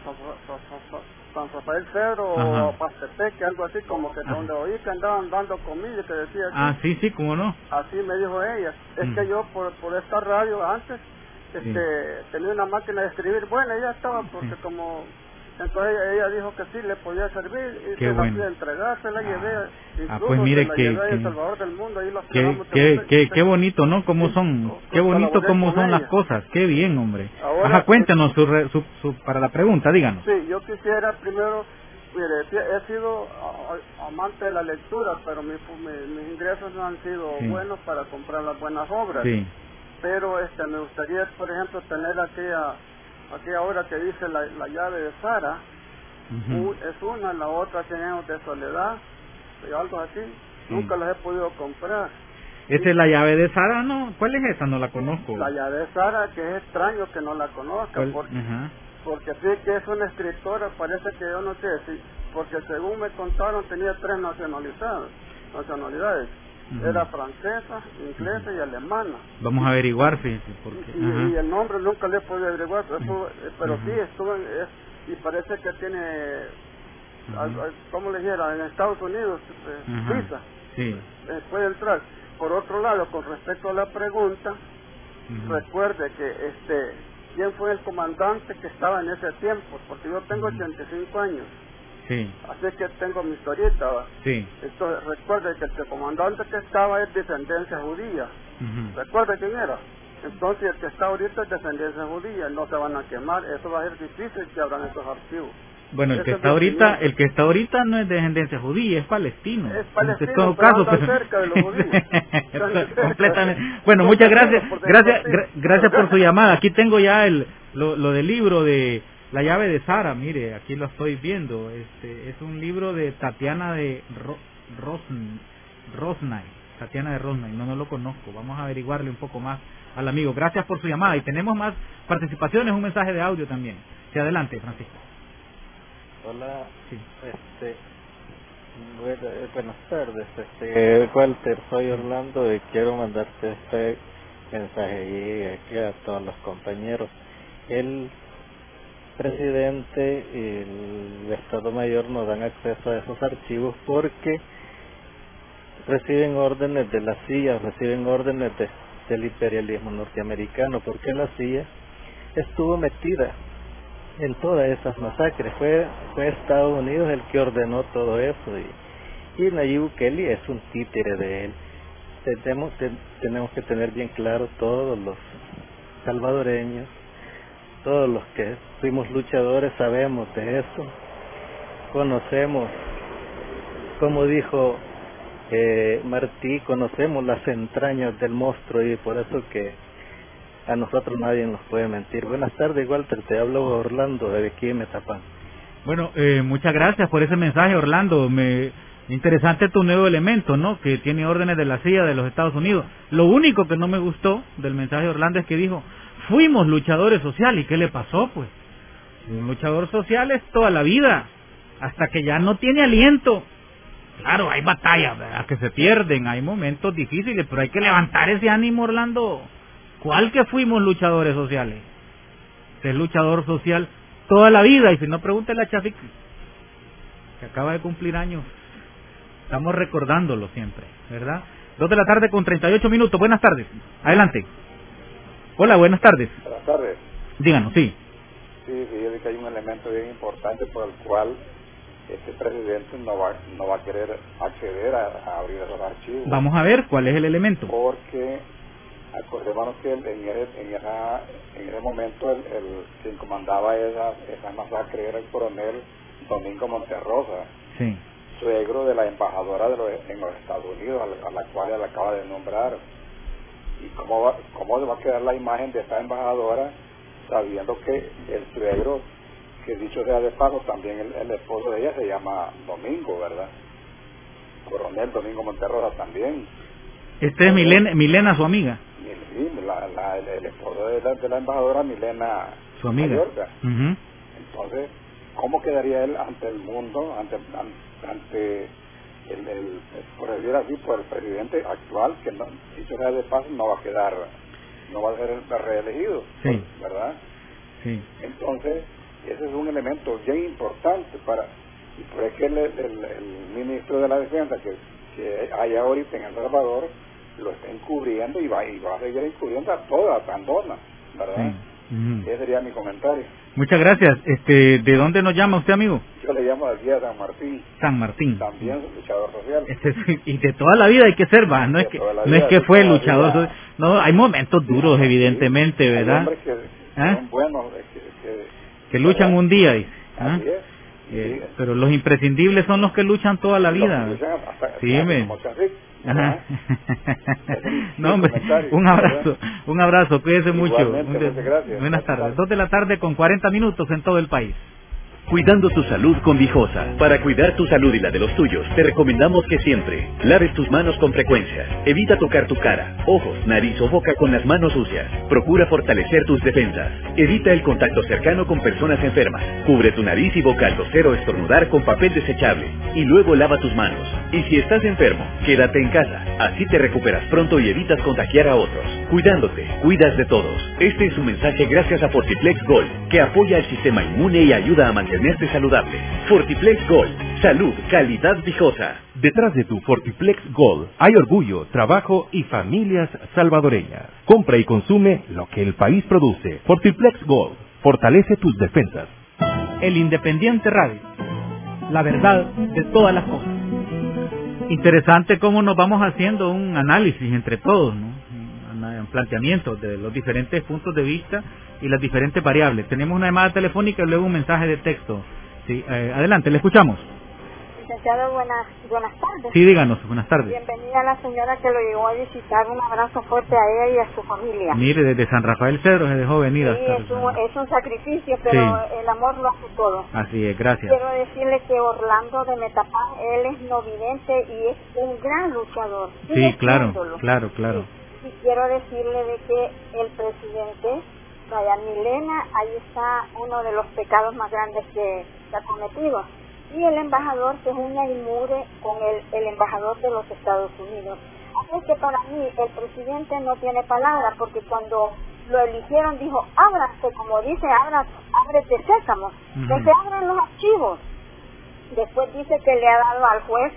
Rafael Cedro o Pastepec, algo así, como que donde oí que andaban dando comida, que decía que... sí, cómo no. Así me dijo ella. Es que yo por esta radio antes tenía una máquina de escribir. Bueno, ella estaba porque como... Entonces ella dijo que sí le podía servir y se la fui a entregar, se la llevé, incluso pues mire se la llevé a El Salvador del Mundo. Ahí qué bonito, ¿no? Cómo son, qué bonito cómo son las cosas, qué bien, hombre. Ahora, cuéntanos para la pregunta, díganos. Sí, yo quisiera primero, mire, he sido amante de la lectura, pero mis ingresos no han sido buenos para comprar las buenas obras. Sí. Pero me gustaría, por ejemplo, tener aquella hora que dice la llave de Sara, es una, la otra tenemos de Soledad, algo así, nunca las he podido comprar. ¿Esa es la llave de Sara? No, ¿cuál es esa? No la conozco. La llave de Sara, que es extraño que no la conozca, porque sí que es una escritora, parece que yo no sé, porque según me contaron tenía 3 nacionalidades. Era francesa, inglesa y alemana. Vamos a averiguar, fíjese. Y el nombre nunca le he podido averiguar, pero sí estuvo y parece que tiene, ¿cómo le dijera? En Estados Unidos, visa. Sí. Puede entrar. Por otro lado, con respecto a la pregunta, recuerde que ¿quién fue el comandante que estaba en ese tiempo? Porque yo tengo 85 años. Sí. Así que tengo mi historieta, ¿va? Sí. Entonces recuerde que el comandante que estaba es descendencia judía. ¿Recuerda quién era? Entonces el que está ahorita es descendencia judía, no se van a quemar, eso va a ser difícil que abran esos archivos. Bueno, el que está ahorita no es de descendencia judía, es palestino. Es palestino, en todo pero caso, anda cerca de los judíos. Completamente. Bueno, muchas gracias. Gracias por su llamada. Aquí tengo ya lo del libro de La llave de Sara. Mire, aquí lo estoy viendo. Es un libro de Tatiana de Rosnay. Tatiana de Rosnay. No lo conozco. Vamos a averiguarle un poco más al amigo. Gracias por su llamada. Y tenemos más participaciones, un mensaje de audio también. Sí, adelante, Francisco. Hola, sí. Buenas tardes, Walter, soy Orlando y quiero mandarte este mensaje y aquí a todos los compañeros. El presidente y el Estado Mayor no dan acceso a esos archivos porque reciben órdenes de la CIA, reciben órdenes del imperialismo norteamericano, porque la CIA estuvo metida en todas esas masacres. Fue Estados Unidos el que ordenó todo eso y Nayib Bukele es un títere de él. Tenemos que tener bien claro, todos los salvadoreños, todos los que fuimos luchadores sabemos de eso, conocemos, como dijo Martí, conocemos las entrañas del monstruo y por eso que a nosotros nadie nos puede mentir. Buenas tardes, Walter, te hablo Orlando de aquí en Metapán. Bueno, muchas gracias por ese mensaje, Orlando. Interesante tu nuevo elemento, ¿no? Que tiene órdenes de la CIA de los Estados Unidos. Lo único que no me gustó del mensaje de Orlando es que dijo, fuimos luchadores sociales. ¿Y qué le pasó, pues? Un luchador social es toda la vida, hasta que ya no tiene aliento. Claro, hay batallas, ¿verdad?, que se pierden, hay momentos difíciles, pero hay que levantar ese ánimo, Orlando. ¿Cuál que fuimos luchadores sociales? Usted es luchador social toda la vida, y si no, pregúntele a Chafik, que acaba de cumplir años. Estamos recordándolo siempre, ¿verdad? 2:38 p.m. Buenas tardes. Adelante. Hola, buenas tardes. Buenas tardes. Díganos, sí. Sí, fíjate que hay un elemento bien importante por el cual este presidente no va a querer acceder a abrir esos archivos. Vamos a ver cuál es el elemento. Porque acordémonos que en ese momento quien comandaba esa masacre era el coronel Domingo Monterrosa, sí, suegro de la embajadora en los Estados Unidos, a la cual él acaba de nombrar. ¿Y cómo se va a quedar la imagen de esta embajadora sabiendo que el suegro, que dicho sea de paso, también el esposo de ella se llama Domingo, ¿verdad? Coronel Domingo Monterrosa también. Este es Milena, su amiga. Sí, el esposo de la embajadora Milena, su amiga. Mallorca. Entonces, ¿cómo quedaría él ante el mundo, ante por decir así, por el presidente actual, que no, dicho sea de paso, no va a ser reelegido, sí, ¿verdad? Sí. Entonces, ese es un elemento bien importante y por eso que el ministro de la Defensa que hay ahorita en El Salvador lo está encubriendo y va a seguir encubriendo a toda Tandona, ¿verdad? Sí. Ese sería mi comentario. Muchas gracias. ¿De dónde nos llama usted, amigo? Yo le llamo aquí a San Martín. San Martín. También luchador social. Y de toda la vida hay que ser, ¿va? No es que fue luchador social. No, hay momentos duros, evidentemente, ¿verdad? Hay hombres que son buenos, que luchan un día. Así es. Pero los imprescindibles son los que luchan toda la vida. Sí, ajá. No, hombre, un abrazo, cuídese mucho. Buenas tardes. 2:40 p.m. en todo el país. Cuidando tu salud con Vijosa. Para cuidar tu salud y la de los tuyos, te recomendamos que siempre laves tus manos con frecuencia. Evita tocar tu cara, ojos, nariz o boca con las manos sucias. Procura fortalecer tus defensas. Evita el contacto cercano con personas enfermas. Cubre tu nariz y boca al toser o estornudar con papel desechable. Y luego lava tus manos. Y si estás enfermo, quédate en casa. Así te recuperas pronto y evitas contagiar a otros. Cuidándote, cuidas de todos. Este es un mensaje gracias a Fortiplex Gold, que apoya el sistema inmune y ayuda a mantenerte saludable. Fortiplex Gold, salud, calidad Vijosa. Detrás de tu Fortiplex Gold hay orgullo, trabajo y familias salvadoreñas. Compra y consume lo que el país produce. Fortiplex Gold, fortalece tus defensas. El Independiente Radio, la verdad de todas las cosas. Interesante cómo nos vamos haciendo un análisis entre todos, ¿no? Un planteamientos de los diferentes puntos de vista y las diferentes variables. Tenemos una llamada telefónica y luego un mensaje de texto. Sí, adelante, le escuchamos. Licenciado, buenas tardes. Sí, díganos, buenas tardes. Bienvenida a la señora que lo llegó a visitar, un abrazo fuerte a ella y a su familia. Mire, desde San Rafael Cedro se dejó venir hasta... Sí, es un sacrificio, pero el amor lo hace todo. Así es, gracias. Quiero decirle que Orlando de Metapán, él es no vidente y es un gran luchador. Sí, claro. Y quiero decirle de que el presidente, vaya, Milena, ahí está uno de los pecados más grandes que ha cometido. Y el embajador que es una inmure con el embajador de los Estados Unidos. Así es que para mí el presidente no tiene palabra, porque cuando lo eligieron dijo, ábrase, como dice, ábrete sésamo, que se abran los archivos. Después dice que le ha dado al juez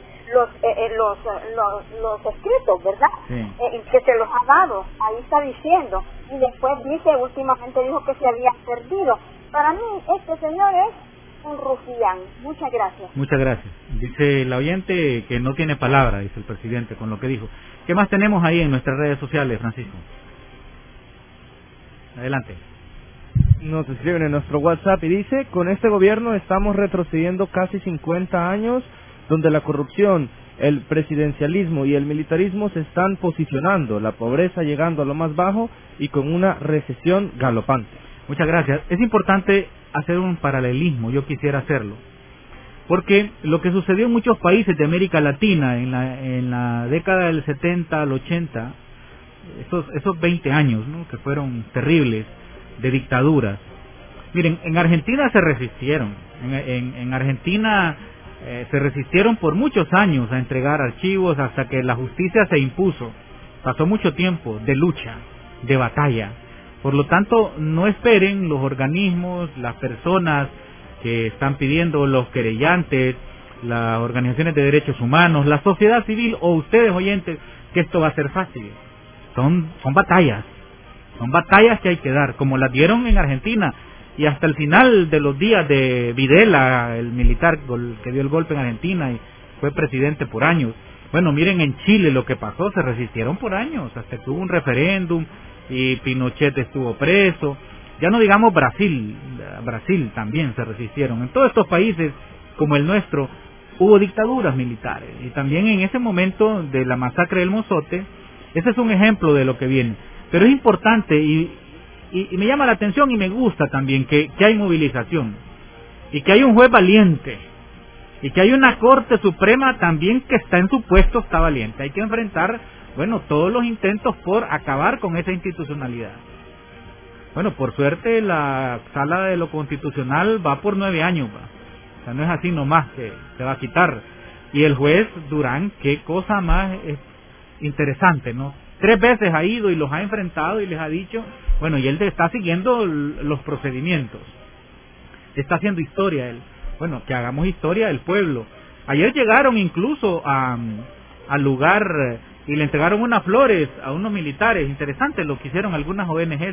los escritos, ¿verdad? Que se los ha dado, ahí está diciendo. Y después últimamente dijo que se habían perdido. Para mí este señor es un rufián. Muchas gracias. Muchas gracias. Dice la oyente que no tiene palabra, dice el presidente, con lo que dijo. ¿Qué más tenemos ahí en nuestras redes sociales, Francisco? Adelante. Nos escriben en nuestro WhatsApp y dice, con este gobierno estamos retrocediendo casi 50 años, donde la corrupción, el presidencialismo y el militarismo se están posicionando, la pobreza llegando a lo más bajo y con una recesión galopante. Muchas gracias. Es importante hacer un paralelismo, yo quisiera hacerlo, porque lo que sucedió en muchos países de América Latina en la década del 70 al 80, esos 20 años, ¿no?, que fueron terribles, de dictaduras. Miren, en Argentina se resistieron, en Argentina se resistieron por muchos años a entregar archivos hasta que la justicia se impuso. Pasó mucho tiempo de lucha, de batalla. Por lo tanto, no esperen los organismos, las personas que están pidiendo, los querellantes, las organizaciones de derechos humanos, la sociedad civil o ustedes oyentes, que esto va a ser fácil. Son batallas que hay que dar, como las dieron en Argentina y hasta el final de los días de Videla, el militar que dio el golpe en Argentina y fue presidente por años. Bueno, miren en Chile lo que pasó, se resistieron por años, hasta que hubo un referéndum y Pinochet estuvo preso. Ya no digamos Brasil también se resistieron. En todos estos países como el nuestro hubo dictaduras militares y también en ese momento de la masacre del Mozote, ese es un ejemplo de lo que viene. Pero es importante y me llama la atención y me gusta también que hay movilización y que hay un juez valiente y que hay una Corte Suprema también que está en su puesto, está valiente. Hay que enfrentar, bueno, todos los intentos por acabar con esa institucionalidad. Bueno, por suerte la Sala de lo Constitucional va por 9 años, o sea, no es así nomás que se va a quitar. Y el juez Durán, qué cosa más interesante, ¿no? 3 veces ha ido y los ha enfrentado y les ha dicho, bueno, y él está siguiendo los procedimientos, está haciendo historia él. Bueno, que hagamos historia del pueblo. Ayer llegaron incluso al lugar y le entregaron unas flores a unos militares. Interesante lo que hicieron algunas ONGs,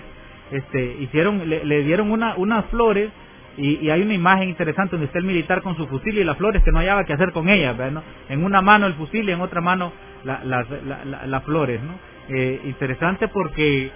le dieron unas flores y hay una imagen interesante donde está el militar con su fusil y las flores que no hallaba qué hacer con ellas, ¿no? En una mano el fusil y en otra mano las flores, ¿no? Interesante porque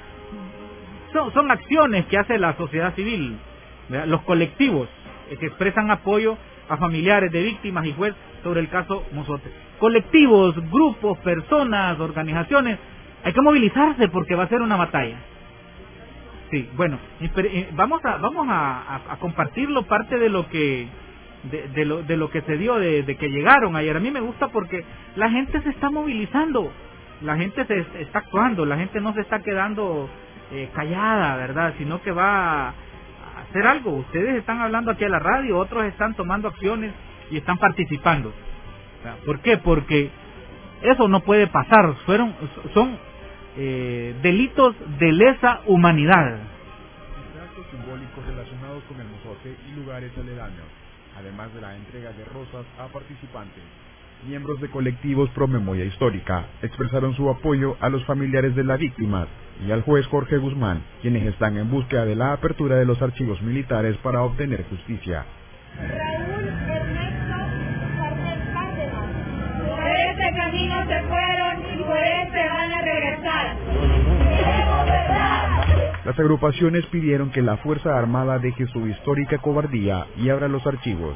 son acciones que hace la sociedad civil, ¿verdad? Los colectivos que expresan apoyo a familiares de víctimas y juez sobre el caso Mozote. Colectivos, grupos, personas, organizaciones, hay que movilizarse porque va a ser una batalla. Sí, bueno, vamos a compartirlo, parte de lo que de lo que se dio de que llegaron ayer. A mí me gusta porque la gente se está movilizando, la gente se está actuando, la gente no se está quedando callada, ¿verdad? Sino que va a hacer algo. Ustedes están hablando aquí a la radio, otros están tomando acciones y están participando. ¿Por qué? Porque eso no puede pasar. Son delitos de lesa humanidad. Actos simbólicos relacionados con el Mozote y lugares aledaños, además de la entrega de rosas a participantes. Miembros de colectivos pro memoria histórica expresaron su apoyo a los familiares de las víctimas y al juez Jorge Guzmán, quienes están en búsqueda de la apertura de los archivos militares para obtener justicia. Raúl Ernesto Carnet Cárdenas. Por este camino se fueron y por este van a regresar. Las agrupaciones pidieron que la Fuerza Armada deje su histórica cobardía y abra los archivos.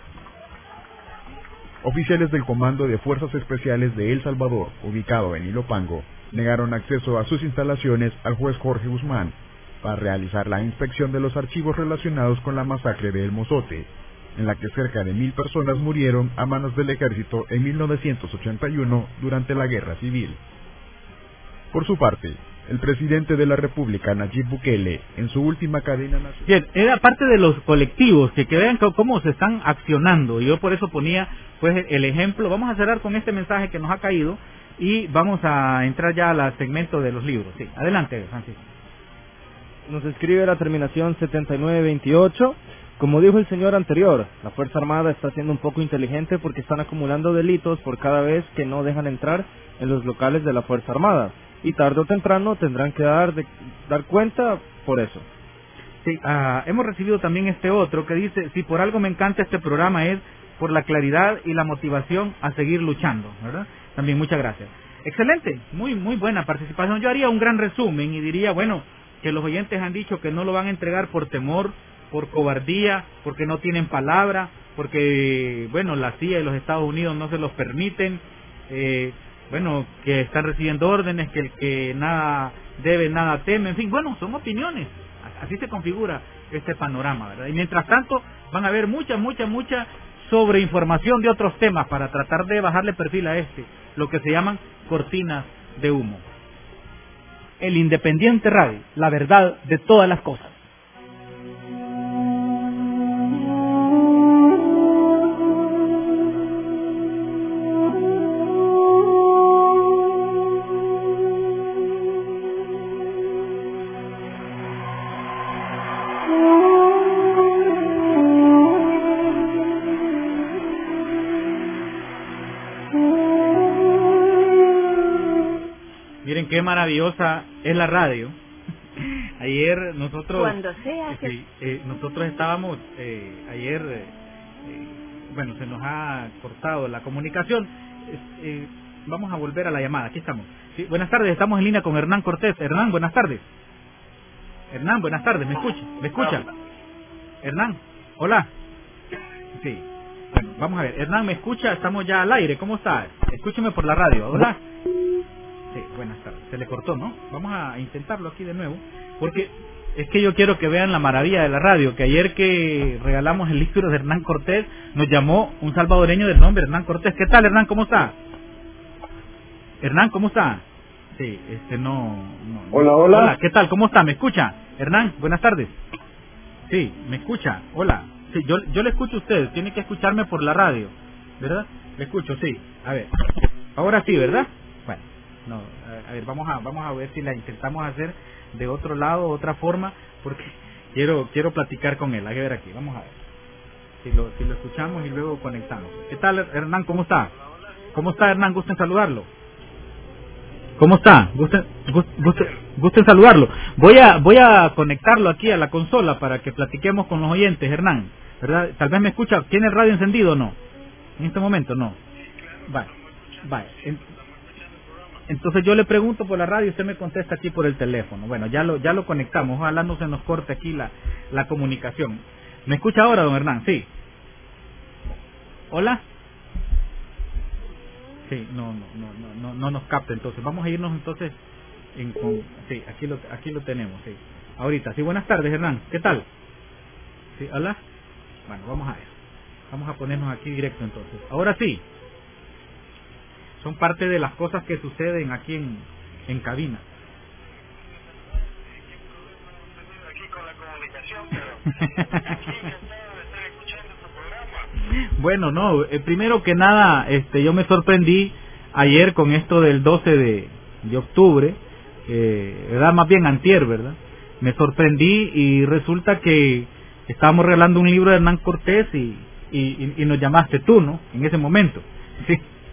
Oficiales del Comando de Fuerzas Especiales de El Salvador, ubicado en Ilopango, negaron acceso a sus instalaciones al juez Jorge Guzmán para realizar la inspección de los archivos relacionados con la masacre de El Mozote, en la que cerca de 1.000 personas murieron a manos del ejército en 1981 durante la Guerra Civil. Por su parte, el presidente de la República, Nayib Bukele, en su última cadena nacional... Bien, era parte de los colectivos, que vean cómo se están accionando. Yo por eso ponía pues el ejemplo. Vamos a cerrar con este mensaje que nos ha caído y vamos a entrar ya al segmento de los libros. Sí, adelante, Francisco. Nos escribe la terminación 7928. Como dijo el señor anterior, la Fuerza Armada está siendo un poco inteligente porque están acumulando delitos por cada vez que no dejan entrar en los locales de la Fuerza Armada. Y tarde o temprano tendrán que dar cuenta por eso. Sí, hemos recibido también este otro que dice, si por algo me encanta este programa es por la claridad y la motivación a seguir luchando, ¿verdad? También muchas gracias. Excelente, muy buena participación. Yo haría un gran resumen y diría, bueno, que los oyentes han dicho que no lo van a entregar por temor, por cobardía, porque no tienen palabra, porque, bueno, la CIA y los Estados Unidos no se los permiten, bueno, que están recibiendo órdenes, que el que nada debe, nada teme, en fin, bueno, son opiniones, así se configura este panorama, ¿verdad? Y mientras tanto van a haber mucha sobreinformación de otros temas para tratar de bajarle perfil a lo que se llaman cortinas de humo. El Independiente Radio, la verdad de todas las cosas. Qué maravillosa es la radio. Ayer nosotros nosotros estábamos ayer bueno, se nos ha cortado la comunicación. Vamos a volver a la llamada. Aquí estamos. Sí, buenas tardes, estamos en línea con Hernán Cortés. Hernán, buenas tardes. Hernán, buenas tardes, ¿me escucha? Hernán, hola. Sí. Bueno, vamos a ver. Hernán, ¿me escucha? Estamos ya al aire. ¿Cómo está? Escúcheme por la radio. Hola. Sí, buenas tardes. Se le cortó, ¿no? Vamos a intentarlo aquí de nuevo, porque es que yo quiero que vean la maravilla de la radio, que ayer que regalamos el libro de Hernán Cortés, nos llamó un salvadoreño del nombre Hernán Cortés. ¿Qué tal, Hernán? ¿Cómo está? Hernán, ¿cómo está? Sí, Hola. Hola, ¿qué tal? ¿Cómo está? ¿Me escucha? Hernán, buenas tardes. Sí, ¿me escucha? Hola. Sí, yo le escucho a usted, tiene que escucharme por la radio, ¿verdad? Le escucho, sí. A ver, ahora sí, ¿verdad? Bueno, no, a ver, vamos a ver si la intentamos hacer de otro lado, otra forma, porque quiero platicar con él. Hay que ver aquí, vamos a ver si lo escuchamos y luego conectamos. ¿Qué tal, Hernán? ¿Cómo está? ¿Cómo está, Hernán? Gusto en saludarlo. ¿Cómo está? Gusto en saludarlo. Voy a conectarlo aquí a la consola para que platiquemos con los oyentes, Hernán, ¿verdad? Tal vez me escucha. ¿Tiene el radio encendido o no? En este momento no. Vale. Entonces yo le pregunto por la radio y usted me contesta aquí por el teléfono. Bueno, ya lo conectamos. Ojalá no se nos corte aquí la comunicación. ¿Me escucha ahora, don Hernán? Sí. ¿Hola? Sí, no nos capta. Entonces vamos a irnos entonces sí, aquí lo tenemos, sí. Ahorita, sí, buenas tardes, Hernán. ¿Qué tal? Sí, hola. Bueno, vamos a ver. Vamos a ponernos aquí directo entonces. Ahora sí. Son parte de las cosas que suceden aquí en cabina. Bueno, no, primero que nada, yo me sorprendí ayer con esto del 12 de octubre, ¿verdad? Más bien antier, ¿verdad? Me sorprendí y resulta que estábamos regalando un libro de Hernán Cortés y nos llamaste tú, ¿no? En ese momento, sí.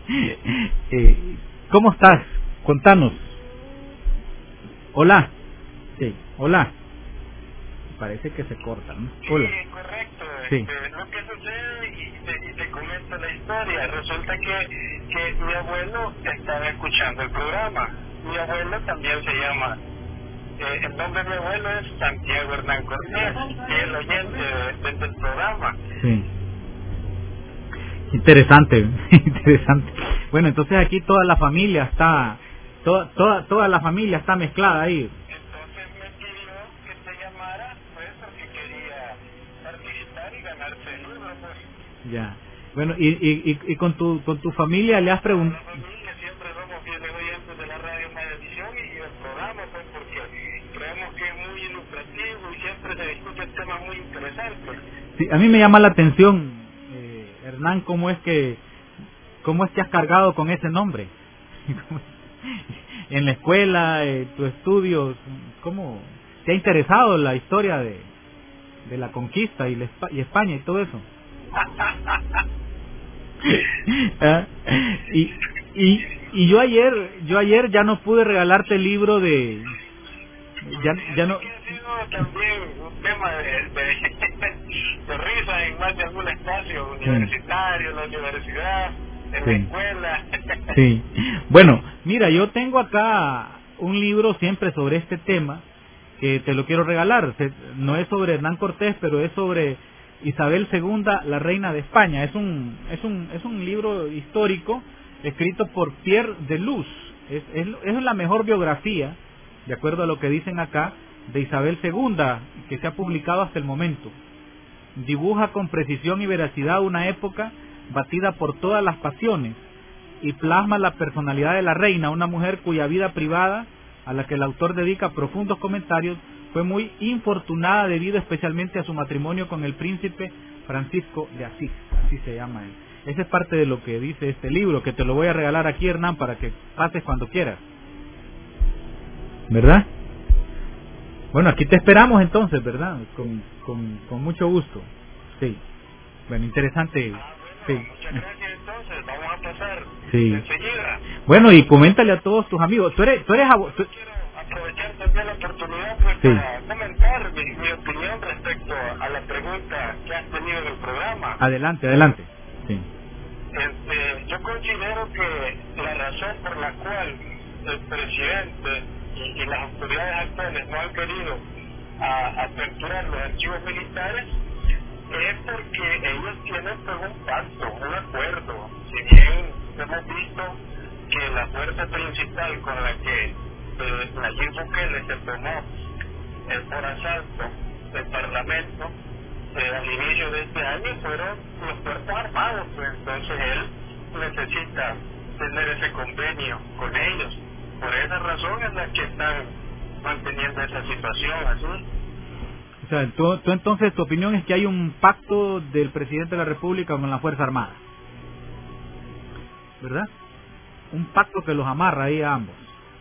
¿Cómo estás? Contanos. Hola. Sí, hola. Parece que se corta, ¿no? Hola. Sí, correcto. Sí. Lo que sucede, y te comento la historia, resulta que mi abuelo estaba escuchando el programa. Mi abuelo también se llama el nombre de mi abuelo es Santiago Hernán Cortés, y el oyente del programa. Sí. Interesante, interesante. Bueno, entonces aquí toda la familia está, toda la familia está mezclada ahí. Entonces me pidió que te llamara, pues, porque quería participar y ganarse el libro, pues. Ya. Bueno, y con tu familia le has preguntado. La familia siempre somos fieles oyentes de la radio Televisión y del programa, pues, porque creemos que es muy ilustrativo y siempre se discuten temas muy interesantes. Sí, a mí me llama la atención, Hernán, cómo es que has cargado con ese nombre. En la escuela, tus estudios, ¿cómo te ha interesado la historia de la conquista y España y todo eso? Y yo ayer ya no pude regalarte el libro de ya no también un tema de risa en más de algún espacio universitario, en la universidad, en la escuela. Sí. Bueno, mira, yo tengo acá un libro siempre sobre este tema que te lo quiero regalar. No es sobre Hernán Cortés, pero es sobre Isabel II, la reina de España. Es un libro histórico escrito por Pierre de Luz. Es la mejor biografía, de acuerdo a lo que dicen acá, de Isabel II que se ha publicado hasta el momento. Dibuja con precisión y veracidad una época batida por todas las pasiones y plasma la personalidad de la reina, una mujer cuya vida privada, a la que el autor dedica profundos comentarios, fue muy infortunada debido especialmente a su matrimonio con el príncipe Francisco de Asís, así se llama él. Esa es parte de lo que dice este libro, que te lo voy a regalar aquí, Hernán, para que pases cuando quieras. ¿Verdad? Bueno, aquí te esperamos entonces, ¿verdad? Con mucho gusto. Sí. Bueno, interesante. Sí. Muchas gracias, entonces. Vamos a pasar enseguida. Bueno, y coméntale a todos tus amigos. Tú eres quiero aprovechar también la oportunidad, pues, para comentar mi opinión respecto a la pregunta que has tenido en el programa. Adelante. Sí. Yo considero que la razón por la cual el presidente y las autoridades actuales no han querido aperturar los archivos militares es porque ellos tienen pues un pacto, un acuerdo. Si bien hemos visto que la fuerza principal con la que Nayib Bukele se tomó por asalto el Parlamento al inicio de este año fueron los cuerpos armados, pues entonces él necesita tener ese convenio con ellos. Por esa razón es la que están manteniendo esa situación así. O sea, tú entonces, tu opinión es que hay un pacto del presidente de la República con la Fuerza Armada, ¿verdad? Un pacto que los amarra ahí a ambos.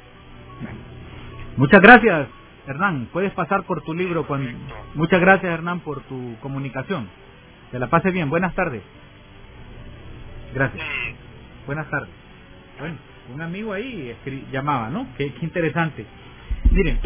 Muchas gracias, Hernán. Puedes pasar por tu libro. Muchas gracias, Hernán, por tu comunicación. Que la pase bien. Buenas tardes. Gracias. Buenas tardes. Bueno, un amigo ahí llamaba, ¿no? Qué interesante. Miren,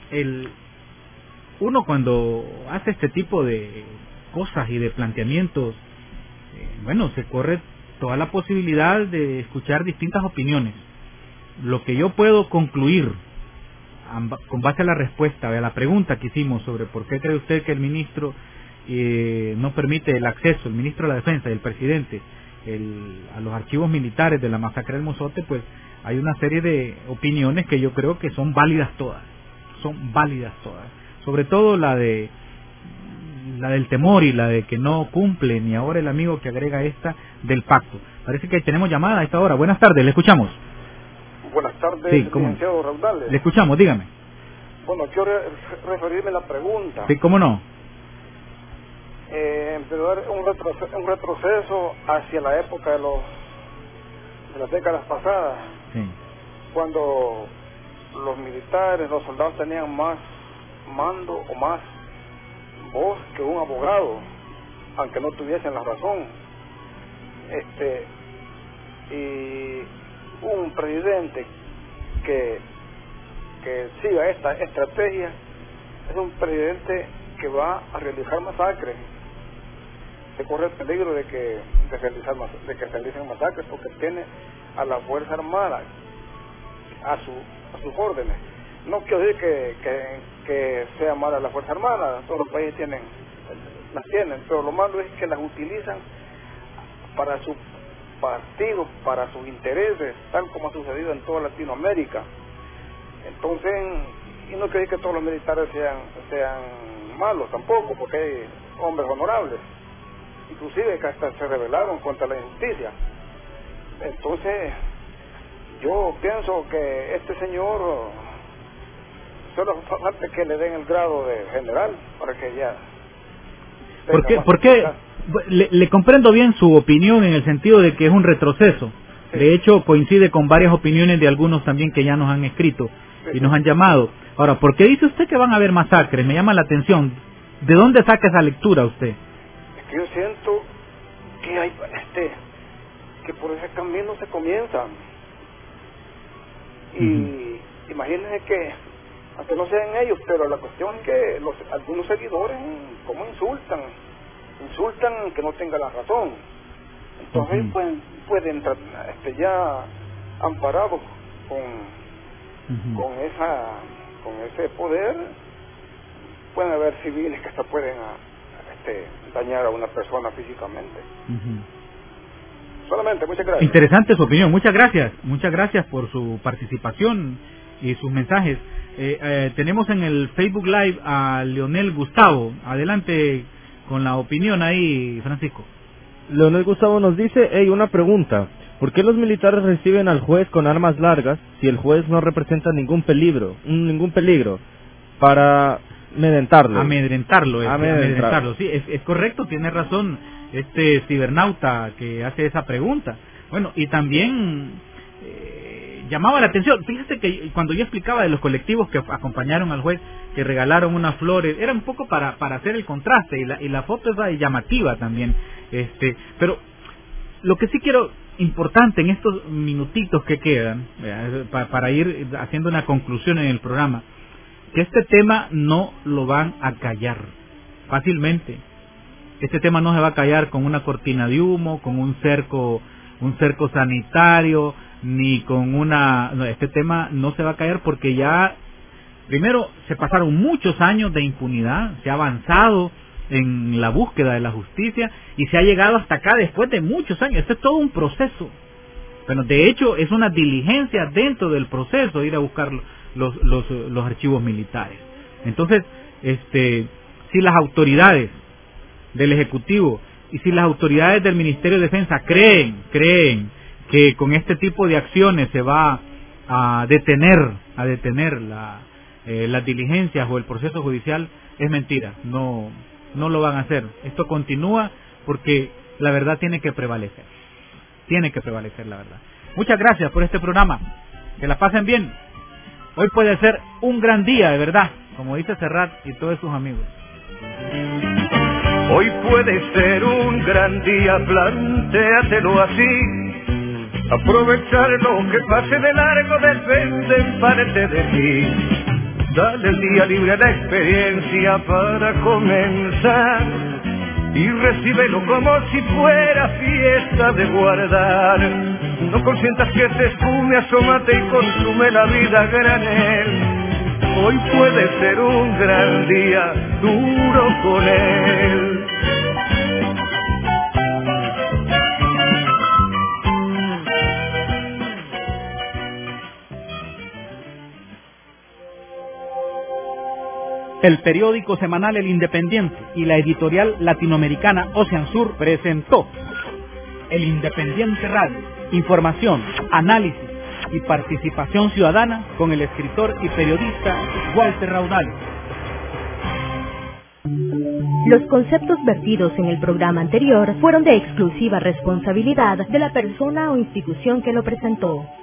uno cuando hace este tipo de cosas y de planteamientos, bueno, se corre toda la posibilidad de escuchar distintas opiniones. Lo que yo puedo concluir con base a la respuesta, a la pregunta que hicimos sobre por qué cree usted que el ministro no permite el acceso, el ministro de la Defensa y el presidente, a los archivos militares de la masacre del Mozote, pues hay una serie de opiniones que yo creo que son válidas todas, sobre todo la del temor y la de que no cumplen, y ahora el amigo que agrega esta del pacto. Parece que tenemos llamada a esta hora. Buenas tardes, le escuchamos. Buenas tardes, sí, licenciado Raudales. Le escuchamos, dígame. Bueno, quiero referirme a la pregunta. Sí, cómo no. Un retroceso hacia la época de las décadas pasadas, cuando los militares, los soldados tenían más mando o más voz que un abogado, aunque no tuviesen la razón. Y un presidente que siga esta estrategia es un presidente que va a realizar masacres. Se corre el peligro de que realicen masacres, porque tiene a la Fuerza Armada a sus órdenes. No quiero decir que sea mala la Fuerza Armada, todos los países las tienen, pero lo malo es que las utilizan para sus partidos, para sus intereses, tal como ha sucedido en toda Latinoamérica. Entonces, y no quiero decir que todos los militares sean malos tampoco, porque hay hombres honorables, inclusive que hasta se rebelaron contra la injusticia. Entonces, yo pienso que este señor solo falta que le den el grado de general para que ya... ¿Por qué? Le comprendo bien su opinión en el sentido de que es un retroceso. Sí. De hecho, coincide con varias opiniones de algunos también que ya nos han escrito y nos han llamado. Ahora, ¿por qué dice usted que van a haber masacres? Me llama la atención. ¿De dónde saca esa lectura usted? Es que yo siento que hay que por ese camino se comienza. Y imagínense que, aunque no sean ellos, pero la cuestión es que algunos seguidores, como insultan que no tenga la razón. Entonces pueden ya amparados con ese poder, pueden haber civiles que hasta pueden dañar a una persona físicamente. Solamente, muchas gracias. Interesante su opinión, muchas gracias por su participación y sus mensajes. Tenemos en el Facebook Live a Leonel Gustavo. Adelante con la opinión ahí, Francisco. Leonel Gustavo nos dice, una pregunta, ¿por qué los militares reciben al juez con armas largas si el juez no representa ningún peligro para amedrentarlo? Sí, es correcto, tiene razón este cibernauta que hace esa pregunta. Bueno, y también llamaba la atención, fíjese que cuando yo explicaba de los colectivos que acompañaron al juez, que regalaron unas flores, era un poco para hacer el contraste, y la foto es llamativa también, pero lo que sí quiero, importante en estos minutitos que quedan, para ir haciendo una conclusión en el programa, que este tema no lo van a callar fácilmente. Este tema no se va a callar con una cortina de humo, con un cerco sanitario, ni con este tema no se va a callar, porque ya, primero, se pasaron muchos años de impunidad, se ha avanzado en la búsqueda de la justicia y se ha llegado hasta acá después de muchos años. Este es todo un proceso. Bueno, de hecho, es una diligencia dentro del proceso ir a buscar los archivos militares. Entonces, si las autoridades del Ejecutivo y si las autoridades del Ministerio de Defensa creen que con este tipo de acciones se va a detener las diligencias o el proceso judicial, es mentira, no lo van a hacer. Esto continúa porque la verdad tiene que prevalecer la verdad. Muchas gracias por este programa, que la pasen bien. Hoy puede ser un gran día, de verdad, como dice Serrat y todos sus amigos. Hoy puede ser un gran día, plantéatelo así. Aprovechar lo que pase de largo depende en parte de ti. Dale el día libre a la experiencia para comenzar y recíbelo como si fuera fiesta de guardar. No consientas que se esfume, asómate y consume la vida a granel. Hoy puede ser un gran día, duro con él. El periódico semanal El Independiente y la editorial latinoamericana Ocean Sur presentó El Independiente Radio. Información, análisis y participación ciudadana con el escritor y periodista Walter Raudal. Los conceptos vertidos en el programa anterior fueron de exclusiva responsabilidad de la persona o institución que lo presentó.